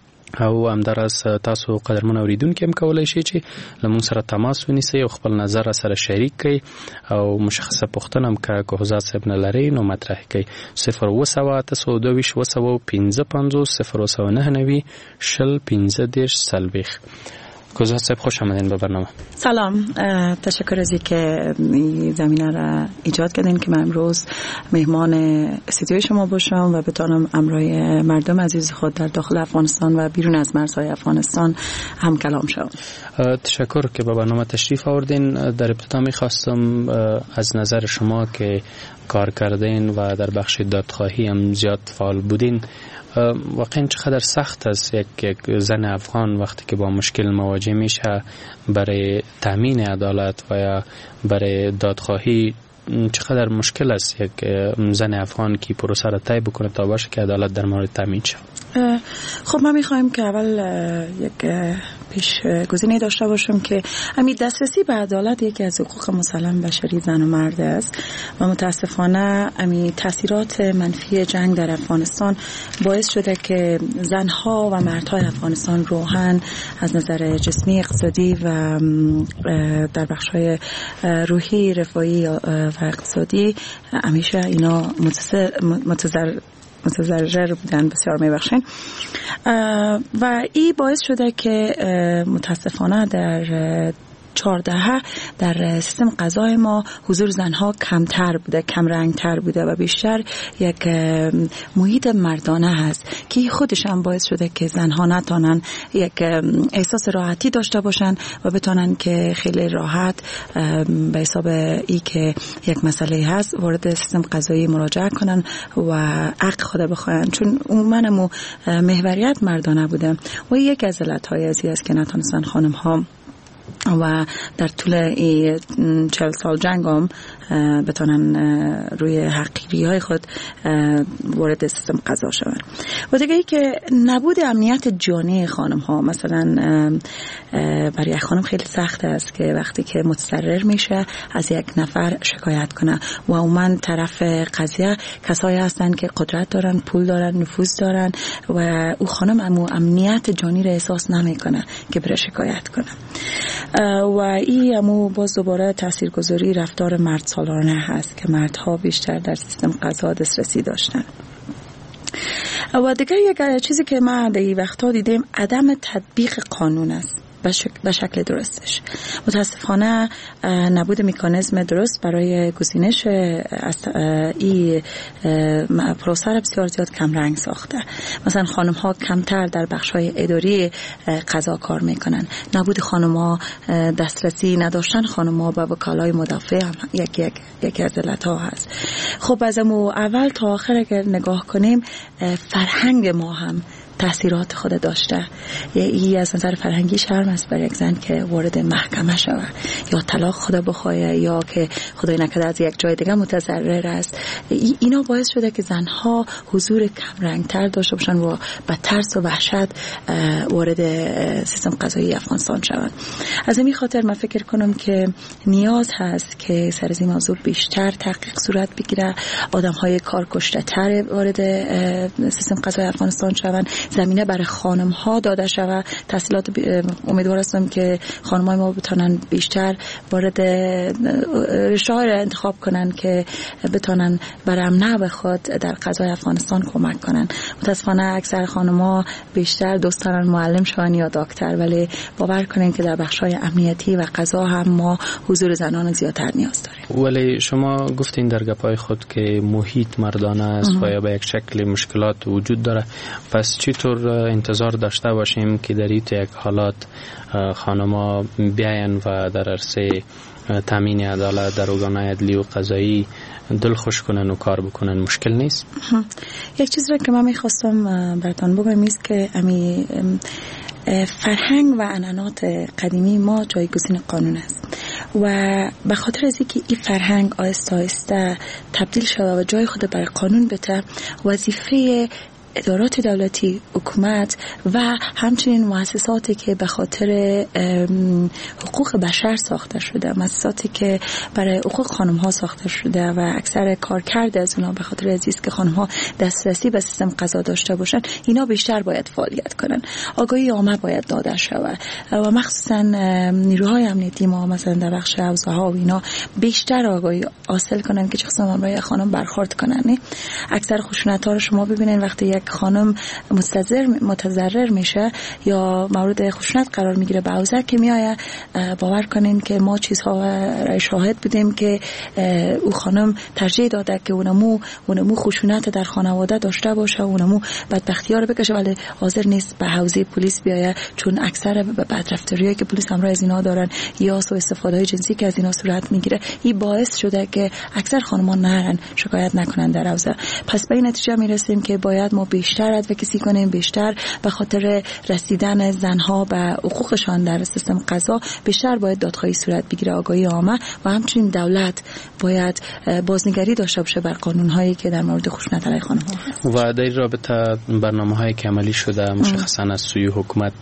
او همداراز تاسو قدرمن اوریدونکو هم کولای شئ چې لمون سره تماس ونیسئ او خپل نظر سره شریک کړئ او مشخصه پوښتنه هم که کوهزاد صاحب نه لرئ نو مطرح کړئ. صفر اوه سوه اته سوه دوه ویشت اوه سوه پنځه پنځوس صفر اوه سوه نهه نوي شل پنځه دېرش څلوېښت. کوهزاد صاحب خوش آمدین به برنامه. سلام، تشکر از اینکه این زمینه را ایجاد کردین که من امروز مهمان استودیوی شما باشم و بتونم امروی مردم عزیز خود در داخل افغانستان و بیرون از مرزهای افغانستان هم کلام شوم. تشکر که به برنامه تشریف آوردین. در ابتدا میخواستم از نظر شما که کار کردین و در بخش دادخواهی هم زیاد فعال بودین، واقعا چقدر سخت است یک یک زن افغان وقتی که با مشکل مواجه میشه برای تامین عدالت و یا برای دادخواهی، چقدر مشکل است یک زن افغان که پروسه را طی بکنه تا باشه که عدالت در مورد تامین شه؟ خب ما میخوایم که اول یک پیشگزینی داشته باشم که همین دسترسی به عدالت یکی از حقوق مسلم بشری زن و مرد است و متاسفانه همین تاثیرات منفی جنگ در افغانستان باعث شده که زنها و مردهای افغانستان روحاً از نظر جسمی، اقتصادی و در بخش‌های روحی، رفاهی و اقتصادی همیشه اینا متضرر متضرر بودن. بسیار میبخشین. و این باعث شده که متاسفانه در چهارده در سیستم قضای ما حضور زنها کمتر بوده، کم رنگتر بوده و بیشتر یک محیط مردانه هست که خودش هم باعث شده که زنها نتونن یک احساس راحتی داشته باشن و بتونن که خیلی راحت به حساب ای که یک مسئله هست وارد سیستم قضایی مراجعه کنن و حق خود بخواین، چون عموما محوریت مردانه بوده و یک از علتهای ازی است که نتونستن خانم ها و در طول این چهل سال جنگ هم بتونن روی حقیقی های خود وارد سیستم قضا شوند. و دیگه ای که نبود امنیت جانی خانم ها، مثلا برای یک خانم خیلی سخت است که وقتی که متضرر میشه از یک نفر شکایت کنه و عموما طرف قضیه کسایی هستن که قدرت دارن، پول دارن، نفوذ دارن و او خانم امو امنیت جانی را احساس نمیکنه که بره شکایت کنه. و این امو باز دوباره تاثیرگذاری رفتار مرد سالارانه هست که مردها بیشتر در سیستم قضا دسترسی داشتن. و دیگه یک چیزی که ما در این وقتا دیدیم عدم تطبیق قانون است به شکل درستش. متاسفانه نبود مکانیزم درست برای گزینش این پروسه را بسیار زیاد کم رنگ ساخته. مثلا خانم ها کمتر در بخش های اداری قضا کار میکنن. نبود خانم ها دسترسی نداشتن خانم ها به وکالای مدافع هم یکی یک یکی از علت ها هست. خب از اول تا آخر اگر نگاه کنیم فرهنگ ما هم تأثیرات خود داشته. یه از نظر فرهنگی شرم است برای یک زن که وارد محکمه شود یا طلاق خود بخواه یا که خدای نکرده از یک جای دیگه متضرر است. اینا باعث شده که زنها حضور کم رنگتر داشته باشن و با ترس و وحشت وارد سیستم قضایی افغانستان شوند. از این خاطر من فکر کنم که نیاز هست که سر از این موضوع بیشتر تحقیق صورت بگیره، آدم‌های کارکشته تر وارد سیستم قضایی افغانستان شوند، زمینه برای خانم ها داده شود. تحصیلات امیدوار هستم که خانم های ما بتونن بیشتر وارد رشته های را انتخاب کنن که بتونن برای امنه بخواد در قضای افغانستان کمک کنن. متاسفانه اکثر خانم ها بیشتر دوست دارن معلم شون یا دکتر، ولی باور کنین که در بخش های امنیتی و قضا هم ما حضور زنان زیادتر نیاز داریم. ولی شما گفتین در گپای خود که محیط مردانه است و یا به یک شکل مشکلات وجود داره، پس چطور انتظار داشته باشیم که در این یک حالات خانم‌ها بیاین و در عرصه تامین عدالت در ارگان‌های عدلی و قضایی دل خوش کنن و کار بکنن مشکل نیست؟ یک چیز را که من می‌خواستم براتون بگم است که امی فرهنگ و عنعنات قدیمی ما جایگزین قانون است و به خاطر از اینکه این فرهنگ آهسته آهسته تبدیل شده و جای خود برای قانون بده، وظیفه ادارات دولتی، حکومت و همچنین مؤسساتی که به خاطر حقوق بشر ساخته شده، مؤسساتی که برای حقوق خانم ها ساخته شده و اکثر کارکرد از اونا به خاطر عزیز که خانم ها دسترسی به سیستم قضا داشته باشن، اینا بیشتر باید فعالیت کنن. آگاهی عامه باید داده شود و مخصوصا نیروهای امنیتی ما مثلا در بخش حوزه ها و اینا بیشتر آگاهی حاصل کنن که چقدر برای خانم برخورد کنن. اکثر خشونت ها رو شما ببینید وقتی یک خانم متضرر متضرر میشه یا مورد خشونت قرار میگیره به حوزه که میآیه، باور کنین که ما چیزها را شاهد بودیم که او خانم ترجیح داده که اونمو اونمو خشونت در خانواده داشته باشه، اونمو بدبختی‌ها رو بکشه، ولی حاضر نیست به حوزه پلیس بیایه، چون اکثر بدرفتاریایی که پلیس همراه از اینا دارن یا سوء استفاده جنسی که از اینا صورت میگیره، این باعث شده که اکثر خانم‌ها نرن شکایت نکنن در حوزه. پس به این نتیجه میرسیم که باید ما بیشتر ادوکسی کنیم، بیشتر به خاطر رسیدن زنها به حقوقشان در سیستم قضا بیشتر باید دادخواهی صورت بگیره، آگاهی عامه و همچنین دولت باید بازنگری داشته باشه بر قانون‌هایی که در مورد خشونت علیه خانم‌ها هست. و در رابطه برنامه‌های که عملی شده مشخصاً از سوی حکومت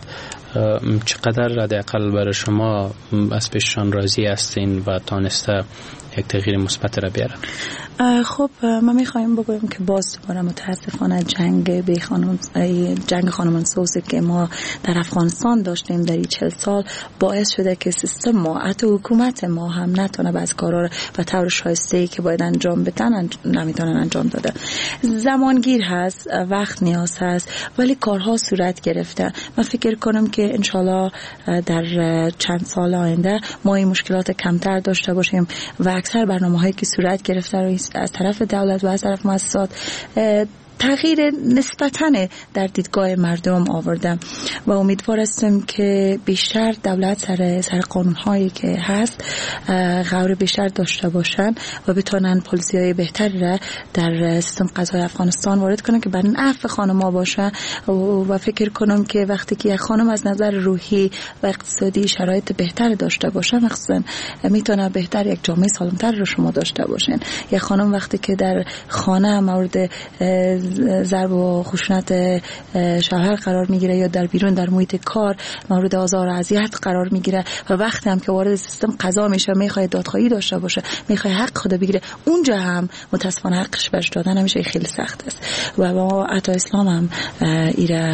چقدر حداقل برای شما از پیششان راضی هستین و تانسته یک تغییر مثبت را بیاره؟ خب ما میخوایم بگویم که باز دوباره متاسفانه جنگ به خانم جنگ خانمانسوزی که ما در افغانستان داشتیم در این چهل سال باعث شده که سیستم ما حتی حکومت ما هم نتونه بعض کارا رو به طور شایسته‌ای که باید انجام بدن نمیتونن انجام داده. زمانگیر هست، وقت نیاز هست، ولی کارها صورت گرفته. من فکر کنم که انشالله در چند سال آینده ما این مشکلات کمتر داشته باشیم و اکثر برنامه‌هایی که صورت گرفته رو از طرف دولت و از طرف مؤسسات تغییر نسبتاً در دیدگاه مردم آوردم و امیدوار هستم که بیشتر دولت سر سر قانون‌هایی که هست غور بیشتر داشته باشن و بتونن پالیسی‌های بهتری را در سیستم قضایی افغانستان وارد کنن که برای نفع خانم‌ها باشه و فکر کنم که وقتی که یک خانم از نظر روحی و اقتصادی شرایط بهتر داشته باشه مخصوصاً میتونه بهتر یک جامعه سالم‌تر رو شما داشته باشین. یک خانم وقتی که در خانه مورد ضرب و خشونت شوهر قرار میگیره یا در بیرون در محیط کار مورد آزار و اذیت قرار میگیره و وقتی هم که وارد سیستم قضا میشه میخواد دادخواهی داشته باشه، میخواد حق خود بگیره، اونجا هم متاسفانه حقش برش دادن همیشه خیلی سخت است و با عطا اسلام هم ایره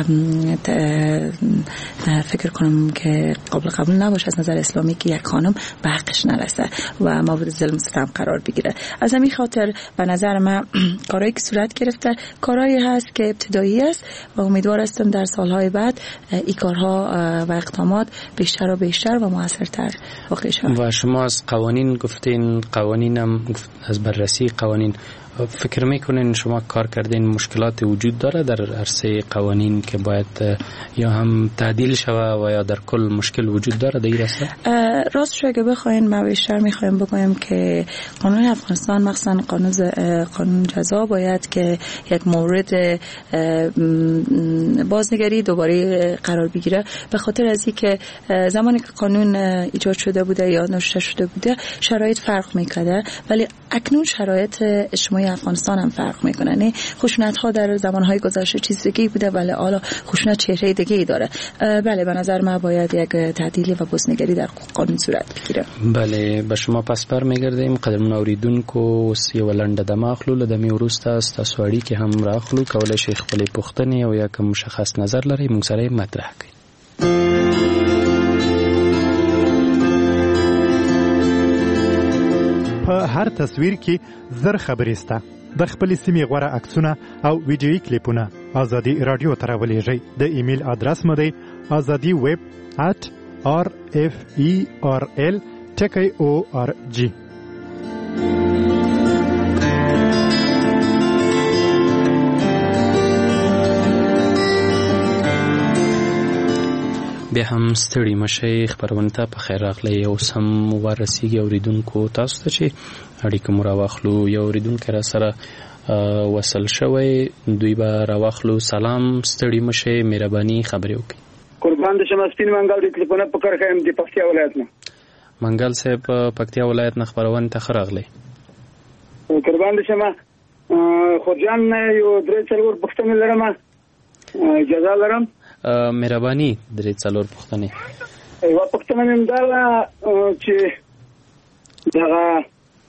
فکر کنم که قابل قبول نباشه از نظر اسلامی که یک خانم به حقش نرسه و مورد ظلم ستم قرار بگیره. از همین خاطر به نظر من کارهایی که صورت گرفته کارهایی هست که ابتدایی است و امیدوار هستم در سالهای بعد این کارها و اقدامات بیشتر و بیشتر و موثرتر واقع شود. و شما از قوانین گفتین، قوانین هم از بررسی قوانین فکر میکنین شما کار کردین مشکلات وجود داره در عرصه قوانین که باید یا هم تعدیل شود و یا در کل مشکل وجود داره در این راسته؟ راستش اگه بخواین ما بیشتر میخوایم بگویم که قانون افغانستان مخصوصا قانون قانون جزا باید که یک مورد بازنگری دوباره قرار بگیره به خاطر از اینکه زمانی که قانون ایجاد شده بوده یا نوشته شده بوده شرایط فرق میکرده ولی اکنون شرایط اجتماعی افغانستان هم فرق میکنه. یعنی خشونت ها در زمانهای گذشته چیز دیگه بوده ولی حالا خشونت چهره دیگه ای داره. بله به نظر من باید یک تعدیل و بازنگری در قانون صورت بگیره. بله به شما پس بر میگردیم قدرمن اوریدونکو سی ولنده دماخلو لدمی ورسته است تاسواری که هم راخلو کولای شي خپل پوښتنې او یا کوم مشخص نظر لري موږ سره مطرح کړئ. په هر تصویر کې زر خبرې سته. د خپل سیمې غوره عکسونه او ویډیویي کلیپونه ازادي رادیو ته راولېږئ. د ایمیل ادرس مو دی ازادي ویب at r f e r l ټکی او ار جی. بیا هم ستړي مشي خبرونه ته په خیر راغلی او سم ورسیږي اوریدونکو تاسو ته چې اړیکه مو راواخلو. یو اوریدونکو را سره وصل شوی دوی به راواخلو. سلام ستړي مشي مهرباني خبرې وکړئ. قربان د شمه سپین منګل د ټلیفون په کار خیم د پکتیا ولایت نه منګل صاحب پکتیا ولایت نه خبرونه ته راغلی. قربان د شمه خو جان یو درې څلور پښتنه لرم اجازه لرم. مهرباني درې څلور پښتنې یو پښتنه مې دا چې دا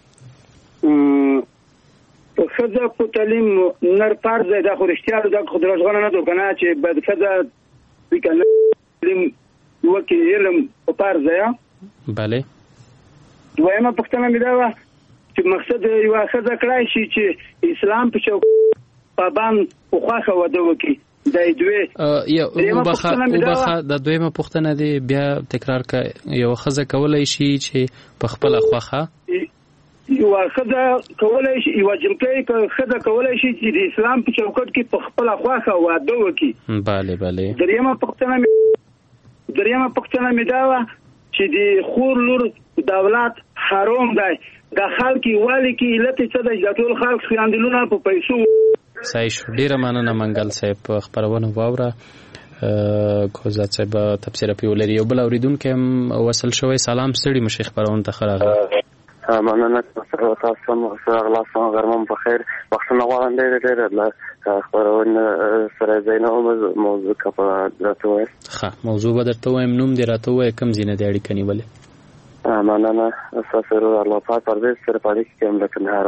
په خځه په تعلیم نر فرض ده خو رښتیا ده خو درځغونه نه دوه کنه چې بد خځه تعلیم وکي علم په فرض ده. bale دویمه پښتنه مې دا چې مقصد یو خځه کړای شي چې اسلام په چوک پابند په خواخه وده وکي. د دوی یو وبخه وبخه د دویمه پښتنه دی بیا تکرار کا یو خزه کولای شي چې په خپل خوخه یو خزه کولای شي یو جمکې خزه کولای شي چې د اسلام په چوکاټ کې په خپل خوخه واده وکړي. bale bale دریمه پښتنه دریمه پښتنه مې دا چې د خور لور دولت حرام دی د خلک والی کې علت څه دی د ټول خلک خیاندلونه په پیسو. صحیح شو. ډیره مننه منګل صاحب خبرونه واوره کوزات صاحب تفسیر په ولري. یو بل اوریدونکو هم وصل شوی. سلام ستړي مشي خبرونه ته خراغله. مننه سره تاسو مو سره غلاصون غرمم په خیر وختونه غواړم ډېر ډېر له خبرونه سره زینو موضوع کپا درته وای ښه موضوع به درته وایم نوم دې راته وای کوم ځینې د اړیکه نیولې مننه سره الله پاک پر دې سره پاره کې کوم د کندهار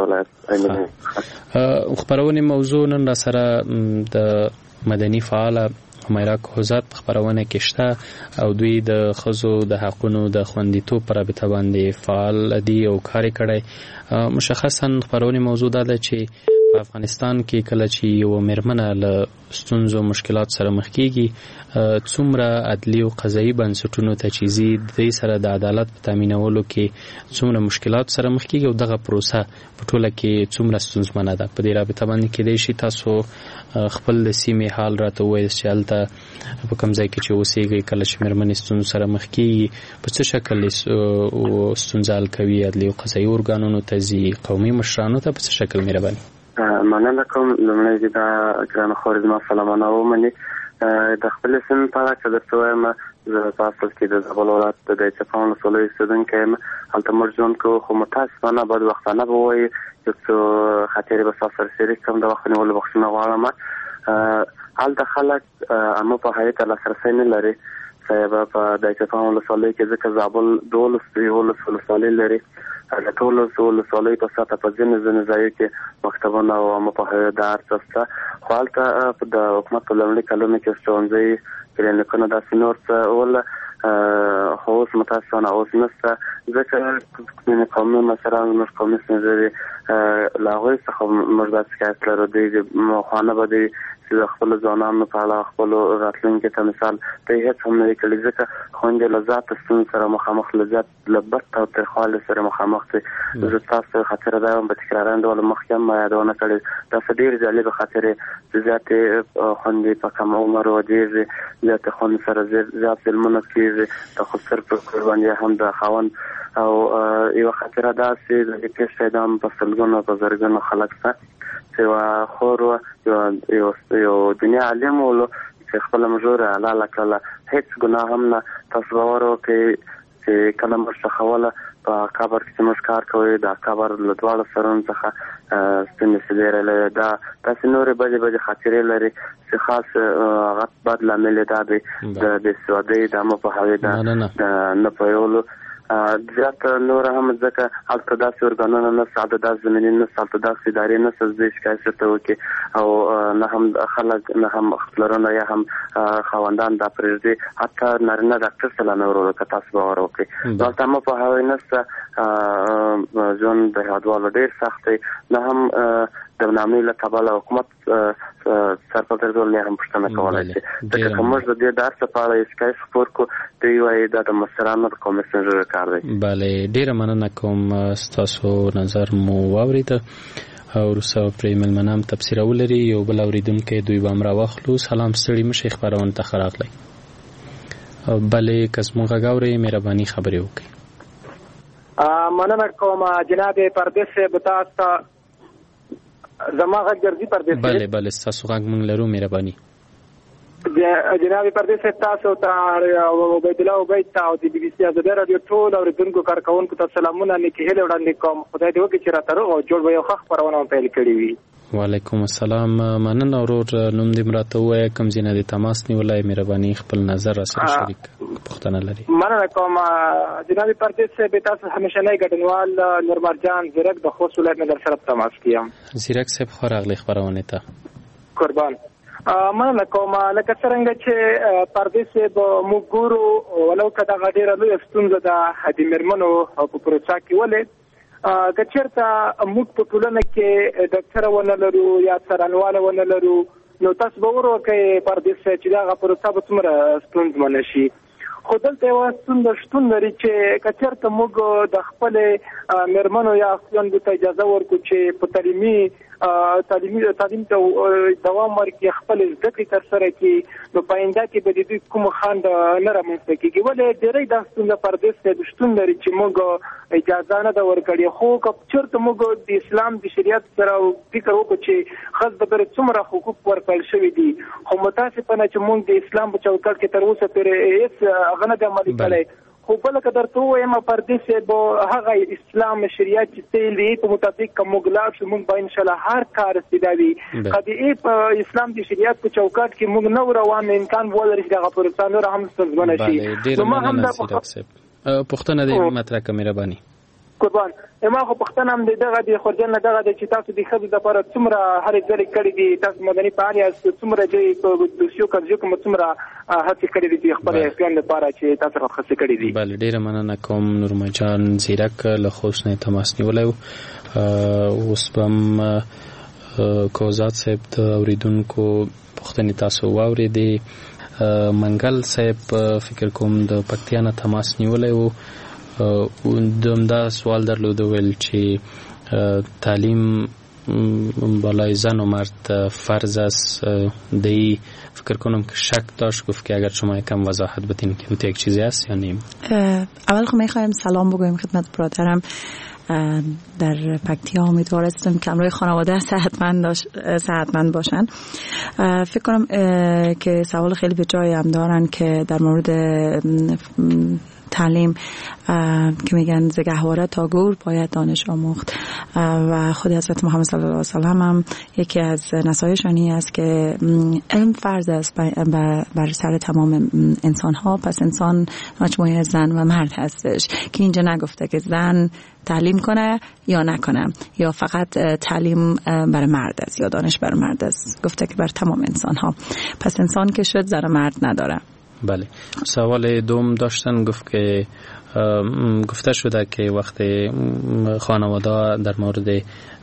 ولایت خبرونه موضوع نن را سره د مدني فعال حمیرا کوزات په خبرونه کې شته او دوی د خزو د حقونو د خوندیتوب پر رابطه باندې فعال دي او کار کوي. مشخصا خبرونه موضوع ده چې په افغانستان کې کله چې یو مرمنه له ستونزو مشکلات سره مخ کیږي څومره عدلي او قضایي بنسټونو ته چې زی د سره د عدالت په تامینولو کې څومره مشکلات سره مخ کیږي او دغه پروسه په ټوله کې څومره ستونزمنه ده. په دې رابطه باندې کې د شي تاسو خپل د سیمې حال راته وایي چې البته په کوم ځای کې چې اوسېږي کله چې مرمنې ستونزو سره مخ کیږي په څه شکل ستونزه حل کوي عدلي او قضایي ارګانونو ته زی قومي مشرانو ته په څه شکل مهرباني. مننه کوم لمړی چې دا ګران خوري زما سلامونه ومني د خپل سن په اړه چې درته وایم زه تاسو کې د زابل ولایت د چپاون سولې اوسیدونکی یم. هلته موږ ژوند کوو خو متاسفانه بد وختانه به وایي چې څو خاطرې به ستاسو سره شریک کړم د وخت نیولو بخښنه غواړم. هلته خلک عامه په حیث لاسرسی نه لري صاحب په د چپاون ولسوالۍ کې ځکه زابل دولس دولس ولسوالۍ لري د ټولو ولسوالیو په سطحه په ځینې ځینې ځایو کې مکتبونه او عامه پوهاوی د هر څه شته خو هلته د حکومت په لومړي کلونو کې ښوونځي کلینیکونه داسې نور څه ول خو اوس متاسفانه اوس نشته ځکه ځینې قومي مشران زموږ قومي ستونزې دي له هغوی څخه موږ دا شکایت لرو دوی مخوانه به دوی چې د خپلو ځوانانو په اړه خپلو راتلونکي ته مثال دوی هېڅ هم نه دي کړي ځکه خویندې له ذاته ستونزو سره مخامخ له زیات له بد تاوتریخوالي سره مخامخ دي. زه ستاسو خاطره دا یم په تکراران ډول مخکې هم ما یادونه کړې داسې ډېرې جالبې خاطرې چې زیاتې خویندې په کم عمر ودېږي زیاتې خویندې سره زیات ظلمونه کېږي د خود سر پر قرباني هم د خاوند او یوه خاطره داسې د دې پېښې دا هم په سلګونو په زرګونو خلک شته چې یوه خور وه یو دنیا عالم ولو چې خپله مژوره حلاله کړله هېڅ ګناه هم نه. تاسو باور وکړئ چې کله موږ څخوله په قبر کې چې موږ کار کوئ د قبر له دواړو سرونو څخه سپینې سلیرې لري دا داسې نورې بدې بدې خاطرې لري چې خاص هغه بد لامل یې دا دی د بېسوادۍ د عامه پوهاوي د نه پوهېدلو زیات نور هم ځکه هلته داسې ارګانونه نشته هلته داسې زمینې نشته هلته داسې ادارې نشته چې دوی شکایت ورته وکړي او نه هم خلک نه هم پلرونه یا هم خاوندان دا پرېږدي حتی نارینه ډاکټر ته لا نه ورولو که تاسو باور وکړئ دلته عامه پوهاوی نشته ژوند د هېوادوالو ډېر سخت دی نه هم د نامې له کبله حکومت سرپرستول نه هم پوښتنه کولی شي ځکه که موږ د دې د هر څه په اړه شکایت خپور کړو دوی وایي دا د مشرانو د قومي ستونزو کار دی. بله ډېره مننه کوم ستاسو نظر مو واورېده او وروسته پرې مېلمانه هم تبصره ولري یو بل اورېدونکی دوی به هم راواخلو. سلام ستړي مشئ خپرونې ته ښه راغلی. بلې که زموږ غږ اورئ مهرباني خبرې وکړئ. مننه کوم جناب پردیس صاحب تاسو زما غږ ګرځي پردیس بله بله ستاسو غږ موږ لرو مهرباني. جناب پردیس صاحب تاسو ته عبید الله عبید ته او د بي بي سي ازادي راډیو ټول اورېدونکو کارکوونکو ته سلامونه نیکې هیلې وړاندې کوم. خدای دې وکړي چې راته روغ او جوړ به یو ښه خپرونه پیل کړې وي. وعلیکم السلام. مننه ورور نوم دې راته ووایه کوم ځای نه دې تماس نیولی مهرباني خپل نظر راسره شریک پوښتنه لري. مننه کوم جناب پردیس صاحب تاسو همیشنی ګډونوال نورمار جان زیرک د خوست ولایت نه در سره تماس کیم. زیرک صاحب ښه راغلی خپرونې ته. قربان. مننه کوم لکه څرنګه چې پردیس صاحب موږ ګورو ولو که دغه ډېره لویه ستونزه ده د مېرمنو په پروسه کې ولې که چېرته موږ په ټولنه کې ډاکټره ونه لرو یا څارنواله ونه لرو نو تاسو به ور وکړئ پردیس صاحب چې دغه پروسه به څومره ستونزمنه شي. خو دلته یوه ستونزه شتون لري چې که چېرته موږ د خپلې مېرمنو یا خویندو ته اجازه ورکړو چې په تعلیمي تعلیمي تعلیم ته دوام ورکړي خپل زده کړې ترسره کړي نو په آینده کې به د دوی کوم خنډ نه رامنځته کېږي. ولې ډېری دا ستونزه پردیس صاحب شتون لري چې موږ اجازه نه ده ورکړې خو که چېرته موږ د اسلام د شریعت سره فکر وکړو چې ښځو ته څومره حقوق ورکړل شوي دي خو متاسفانه چې موږ د اسلام په چوکاټ کې تر اوسه پورې هېڅ هغه نه دی عملي کړی خو بل که درته وایم پردیس به هغه اسلام شریعت چې تل دی په مطابق کوم ګلاب چې موږ به ان شاء الله هر کار استداوي قضیه په اسلام د شریعت په چوکاټ کې موږ نو روان امکان ولري چې دغه پروسانو هم ستونزمن شي نو ما هم د پښتنه د مطرح کمربانی قربان ما خو پښتنه هم دغه د خورجن دغه د چې تاسو د خبرې لپاره څومره هر ځای کړی دي تاسو مدني فعالیت څومره دی په دوسیو کارجو کوم څومره هڅه کړې دي خپل افغان لپاره چې تاسو هڅه کړې دي. بله ډیره مننه کوم نورمه جان زیرک له خوست نه تماس نیولی و. اوس به هم کوزات صاحب د اوریدونکو پوښتنې تاسو واورېدې. منګل صاحب فکر کوم د پکتیا نه تماس نیولی و. دومدا سوال درلوده ویل چې تعلیم بالای زن و مرد فرض است. دی فکر کنم که شک داشت، گفت که اگر شما یکم وضاحت بدین که اون یک چیزی است یا نیم. اول خب میخوایم سلام بگویم خدمت برادرم در پکتیا. امیدوارستم که همراه خانواده صحتمند صحتمند باشن. فکر کنم که سوال خیلی به جای هم دارن که در مورد تعلیم که میگن ز گهواره تا گور باید دانش آموخت و خود حضرت محمد صلی الله علیه و سلم هم یکی از نصایحشانی است که علم فرض است بر سر تمام انسان ها. پس انسان مجموعه زن و مرد هستش که اینجا نگفته که زن تعلیم کنه یا نکنه یا فقط تعلیم برای مرد است یا دانش برای مرد است، گفته که بر تمام انسان ها. پس انسان که شد زن و مرد نداره. بله. سوال دوم داشتن، گفت که گفته شده که وقتی خانواده در مورد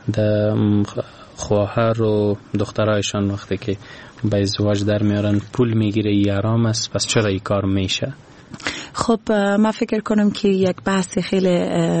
خواهر و دخترایشان وقتی که به ازدواج در میارن پول میگیره یارام است، پس چرا این کار میشه؟ خب من فکر کنم که یک بحث خیلی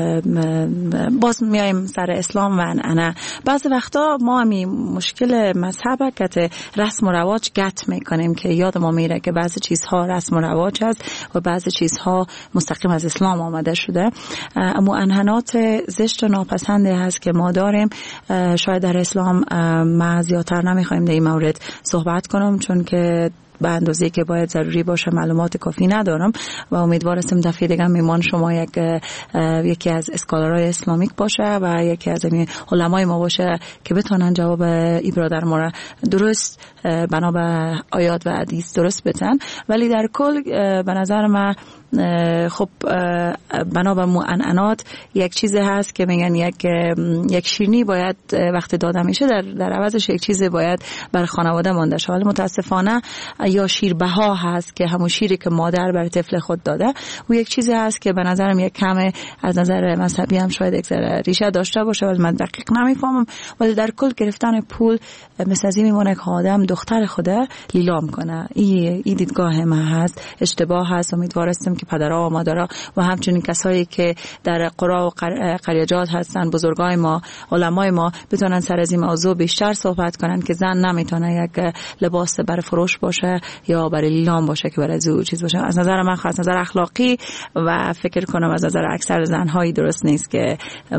باز میایم سر اسلام و عنعنه. بعضی وقتا ما همی مشکل مذهب که رسم و رواج گت میکنیم که یاد ما میره که بعضی چیزها رسم و رواج هست و بعضی چیزها مستقیم از اسلام آمده شده. اما عنعنات زشت و ناپسنده هست که ما داریم. شاید در اسلام ما زیادتر نمیخوایم در این مورد صحبت کنم چون که به اندازه‌ای که باید ضروری باشه معلومات کافی ندارم و امیدوارم دفعه دیگه میمان شما یک یکی از اسکالرای اسلامیک باشه و یکی از علمای ما باشه که بتونن جواب ای برادر ما را درست بنا به آیات و حدیث درست بدن. ولی در کل به نظر من خب بنا به معنعنات یک چیز هست که میگن یک یک شیرینی باید وقتی داده میشه در در عوضش یک چیز باید بر خانواده مانده شه. ولی متاسفانه یا شیربها هست که همون شیری که مادر برای طفل خود داده و یک چیزی هست که به نظرم یک کم از نظر مذهبی هم شاید یک ذره ریشه داشته باشه ولی من دقیق نمیفهمم. ولی در کل گرفتن پول مثل از این میمونه که آدم دختر خوده لیلام کنه. این این دیدگاه من هست، اشتباه هست. امیدوارم که پدرها و مادرها و همچنین کسایی که در قرا و قریجات هستن بزرگای ما علمای ما بتونن سر از این موضوع بیشتر صحبت کنن که زن نمیتونه یک لباس برای فروش باشه یا برای لیلام باشه که برای زو چیز باشه. از نظر من خاص نظر اخلاقی و فکر کنم از نظر اکثر زن‌های درست نیست که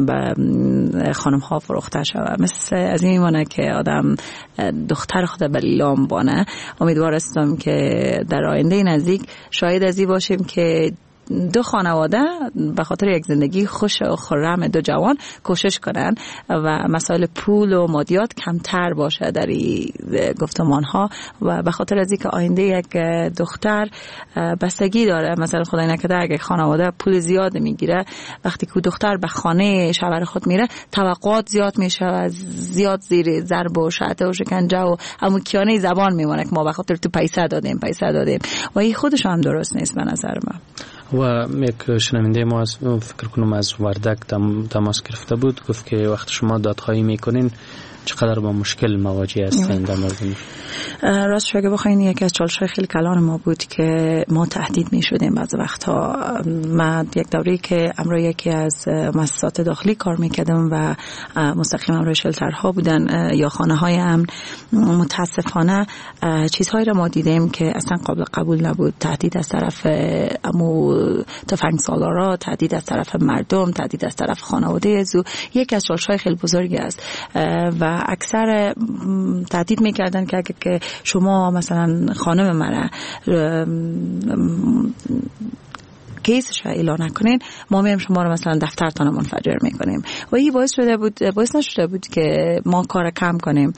خانم‌ها فروخته شود. مثل از این میمونه که آدم دختر خود به لیلام بانه. امیدوارم که در آینده نزدیک شاید از این باشیم که دو خانواده به خاطر یک زندگی خوش و خرم دو جوان کوشش کنن و مسائل پول و مادیات کمتر باشه در این گفتمان ها و به خاطر از اینکه آینده یک دختر بستگی داره. مثلا خدای نکرده اگه خانواده پول زیاد میگیره وقتی که دختر به خانه شوهر خود میره توقعات زیاد میشه و زیاد زیر ضرب و شعطه و شکنجه و همون کیانه زبان میمونه که ما به خاطر تو پیسه دادیم پیسه دادیم و این خودش هم درست نیست به نظر من. و یک شنونده ما از فکر کنم از وردک تماس گرفته بود، گفت که وقتی شما دادخواهی میکنین چقدر با مشکل مواجه هستین در مورد راست شو اگه بخواین یکی از چالش‌های خیلی کلان ما بود که ما تهدید می‌شدیم بعضی وقتها. من یک دوری که امروز یکی از مؤسسات داخلی کار می‌کردم و مستقیم امروز شلترها بودن یا خانه‌های امن، متاسفانه چیزهایی را ما دیدیم که اصلا قابل قبول نبود. تهدید از طرف امو تفنگسالارا، تهدید از طرف مردم، تهدید از طرف خانواده زو. یکی از چالش‌های خیلی بزرگی است و اکثر تهدید می‌کردن که اگه که شما مثلا خانم مرا کیسش اعلام نکنین ما میایم شما رو مثلا دفترتان منفجر میکنیم و این باعث شده بود باعث نشده بود که ما کار کم کنیم.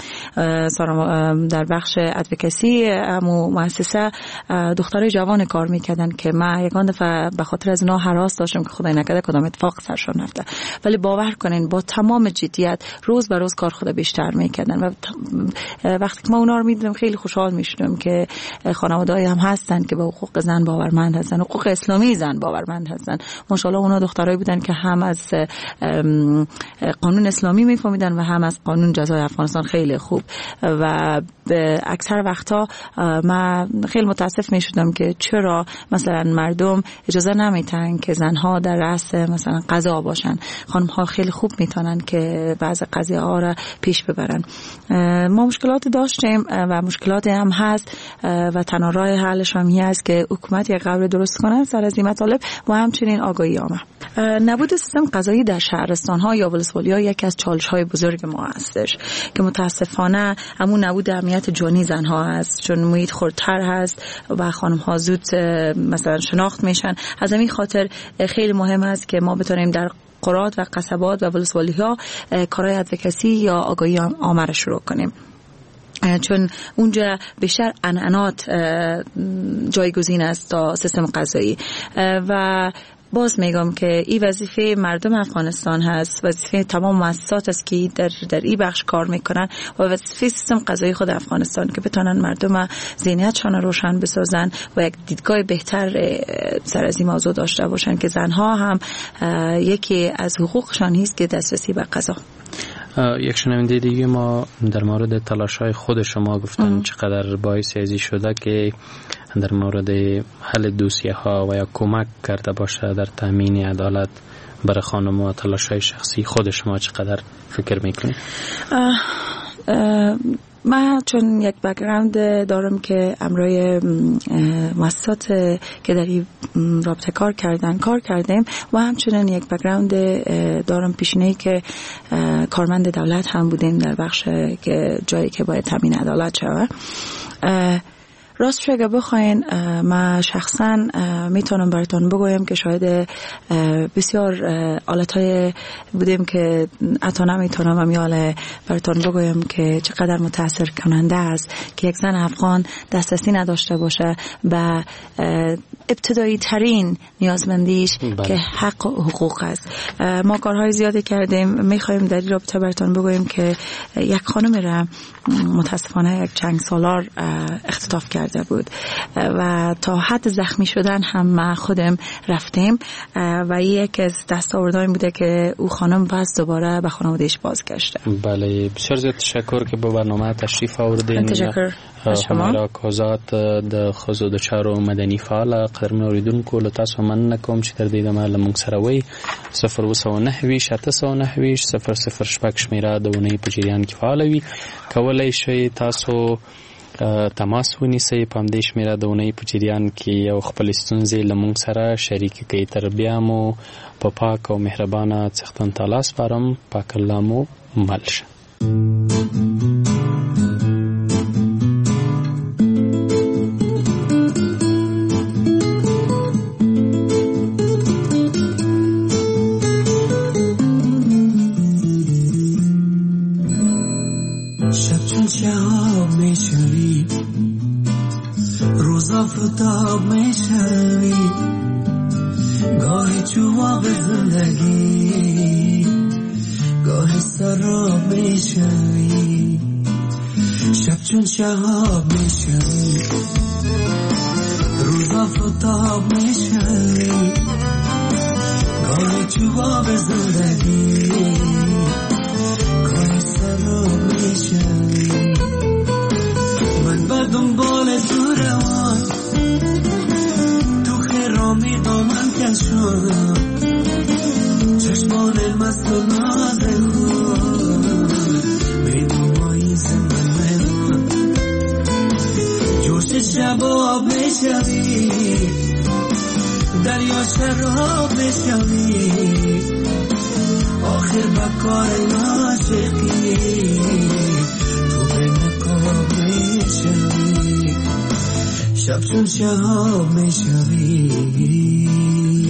در بخش ادوکسی امو مؤسسه دخترای جوان کار میکردن که من یکان دفعه به خاطر از اینا هراس داشتم که خدای نکرده کدام اتفاق سرشون رفته، ولی باور کنین با تمام جدیت روز به روز کار خود بیشتر میکردن و وقتی که ما اونا رو میدیدم خیلی خوشحال میشدم که خانواده‌ای هم هستن که به حقوق زن باورمند هستن، حقوق اسلامی زن باورمند هستن. ماشاءالله اونا دخترایی بودن که هم از قانون اسلامی میفهمیدن و هم از قانون جزای افغانستان خیلی خوب و اکثر وقتا من خیلی متاسف میشدم که چرا مثلا مردم اجازه نمیتن که زنها در رأس مثلا قضا باشن. خانم ها خیلی خوب میتونن که بعض قضیه ها را پیش ببرن. ما مشکلات داشتیم و مشکلات هم هست و تنها راه حلش هم این است که حکومت یک قوانین درست کنه سر از این مطالب و همچنین آگاهی عامه. نبود سیستم قضایی در شهرستان ها یا ولسوالی ها یکی از چالش های بزرگ ما هستش که متاسفانه همون نبود اهمیت جانی زنها هست، چون محیط خردتر هست و خانم ها زود مثلا شناخت میشن. از همین خاطر خیلی مهم است که ما بتونیم در قرات و قصبات و ولسوالی ها کارهای ادوکسی یا آگاهی عامه را شروع کنیم، چون اونجا بیشتر عنعنات جایگزین است تا سیستم قضایی. و باز میگم که این وظیفه مردم افغانستان هست، وظیفه تمام مؤسسات است که در در این بخش کار میکنن و وظیفه سیستم قضایی خود افغانستان که بتونن مردم ذهنیتشان روشن بسازن و یک دیدگاه بهتر سر از این موضوع داشته باشن که زنها هم یکی از حقوقشان هست که دسترسی به قضا. یک شنونده دیگه ما در مورد تلاش‌های خود شما گفتن چقدر باعث ازی شده که در مورد حل دوسیه ها و یا کمک کرده باشه در تامین عدالت برای خانم و تلاش‌های شخصی خود شما چقدر فکر میکنید؟ من چون یک بک‌گراند دارم که امروی مؤسسات که در این رابطه کار کردن کار کردیم و همچنین یک بک‌گراند دارم پیشینه‌ای که کارمند دولت هم بودیم در بخش که جایی که باید تامین عدالت شود. راستش اگه بخواین من شخصا میتونم براتون بگویم که شاید بسیار آلتهای بودیم که حتی نمیتونم امیال براتون بگویم که چقدر متاثر کننده است که یک زن افغان دسترسی نداشته باشه به ابتدایی ترین نیازمندیش بله. که حق و حقوق است. ما کارهای زیادی کردیم، میخوایم در این رابطه براتون بگویم که یک خانم را متاسفانه یک چند سالار اختطاف کرده بود و تا حد زخمی شدن هم ما خودم رفتیم و یک از دستاوردهایی بوده که او خانم پس دوباره به خانواده‌اش بازگشته. بله بسیار زیاد تشکر که به برنامه تشریف آوردین. تشکر از شما. همراه کوزات د خزو د چارو مدني فعال قدرمن اوریدونکو له تاسو مننه کوم چې تر دې د مال مونږ سره وي صفر وسو نهوي شاته سو نهوي صفر صفر شپږ شمیره د ونې په جریان کې فعال وي. کولای شئ تاسو تماس ونیسئ په همدې شمیره د ونې په جریان کې یو خپل ستونزې له مونږ سره شریکې کړئ. تر بیا مو په پاک او مهربانه څښتن تعالی سپارم. پاک الله مو مل شه. آفتاب می شوی گاهی جواب زندگی گاهی سراب می شوی شب چون شهاب می شوی روز آفتاب می شوی گاهی جواب زندگی گاهی سراب می شوی من به دنبال تو روان تو خرامی دامن کشان چشمان مست و نازه به نمایی زمان من جوش شب آب میشوی دریا شراب میشوی آخر بکار ناشقی شب چون شهاب می شوی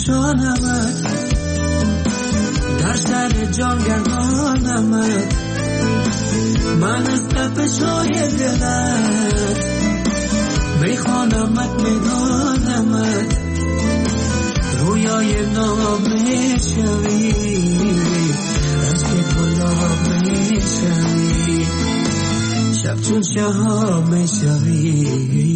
فشانمت در سر جان گردانمت من از تپشای دلت میخوانمت میدانمت رویای نام میشوی از که گلاب میشوی شب چون شهاب میشوی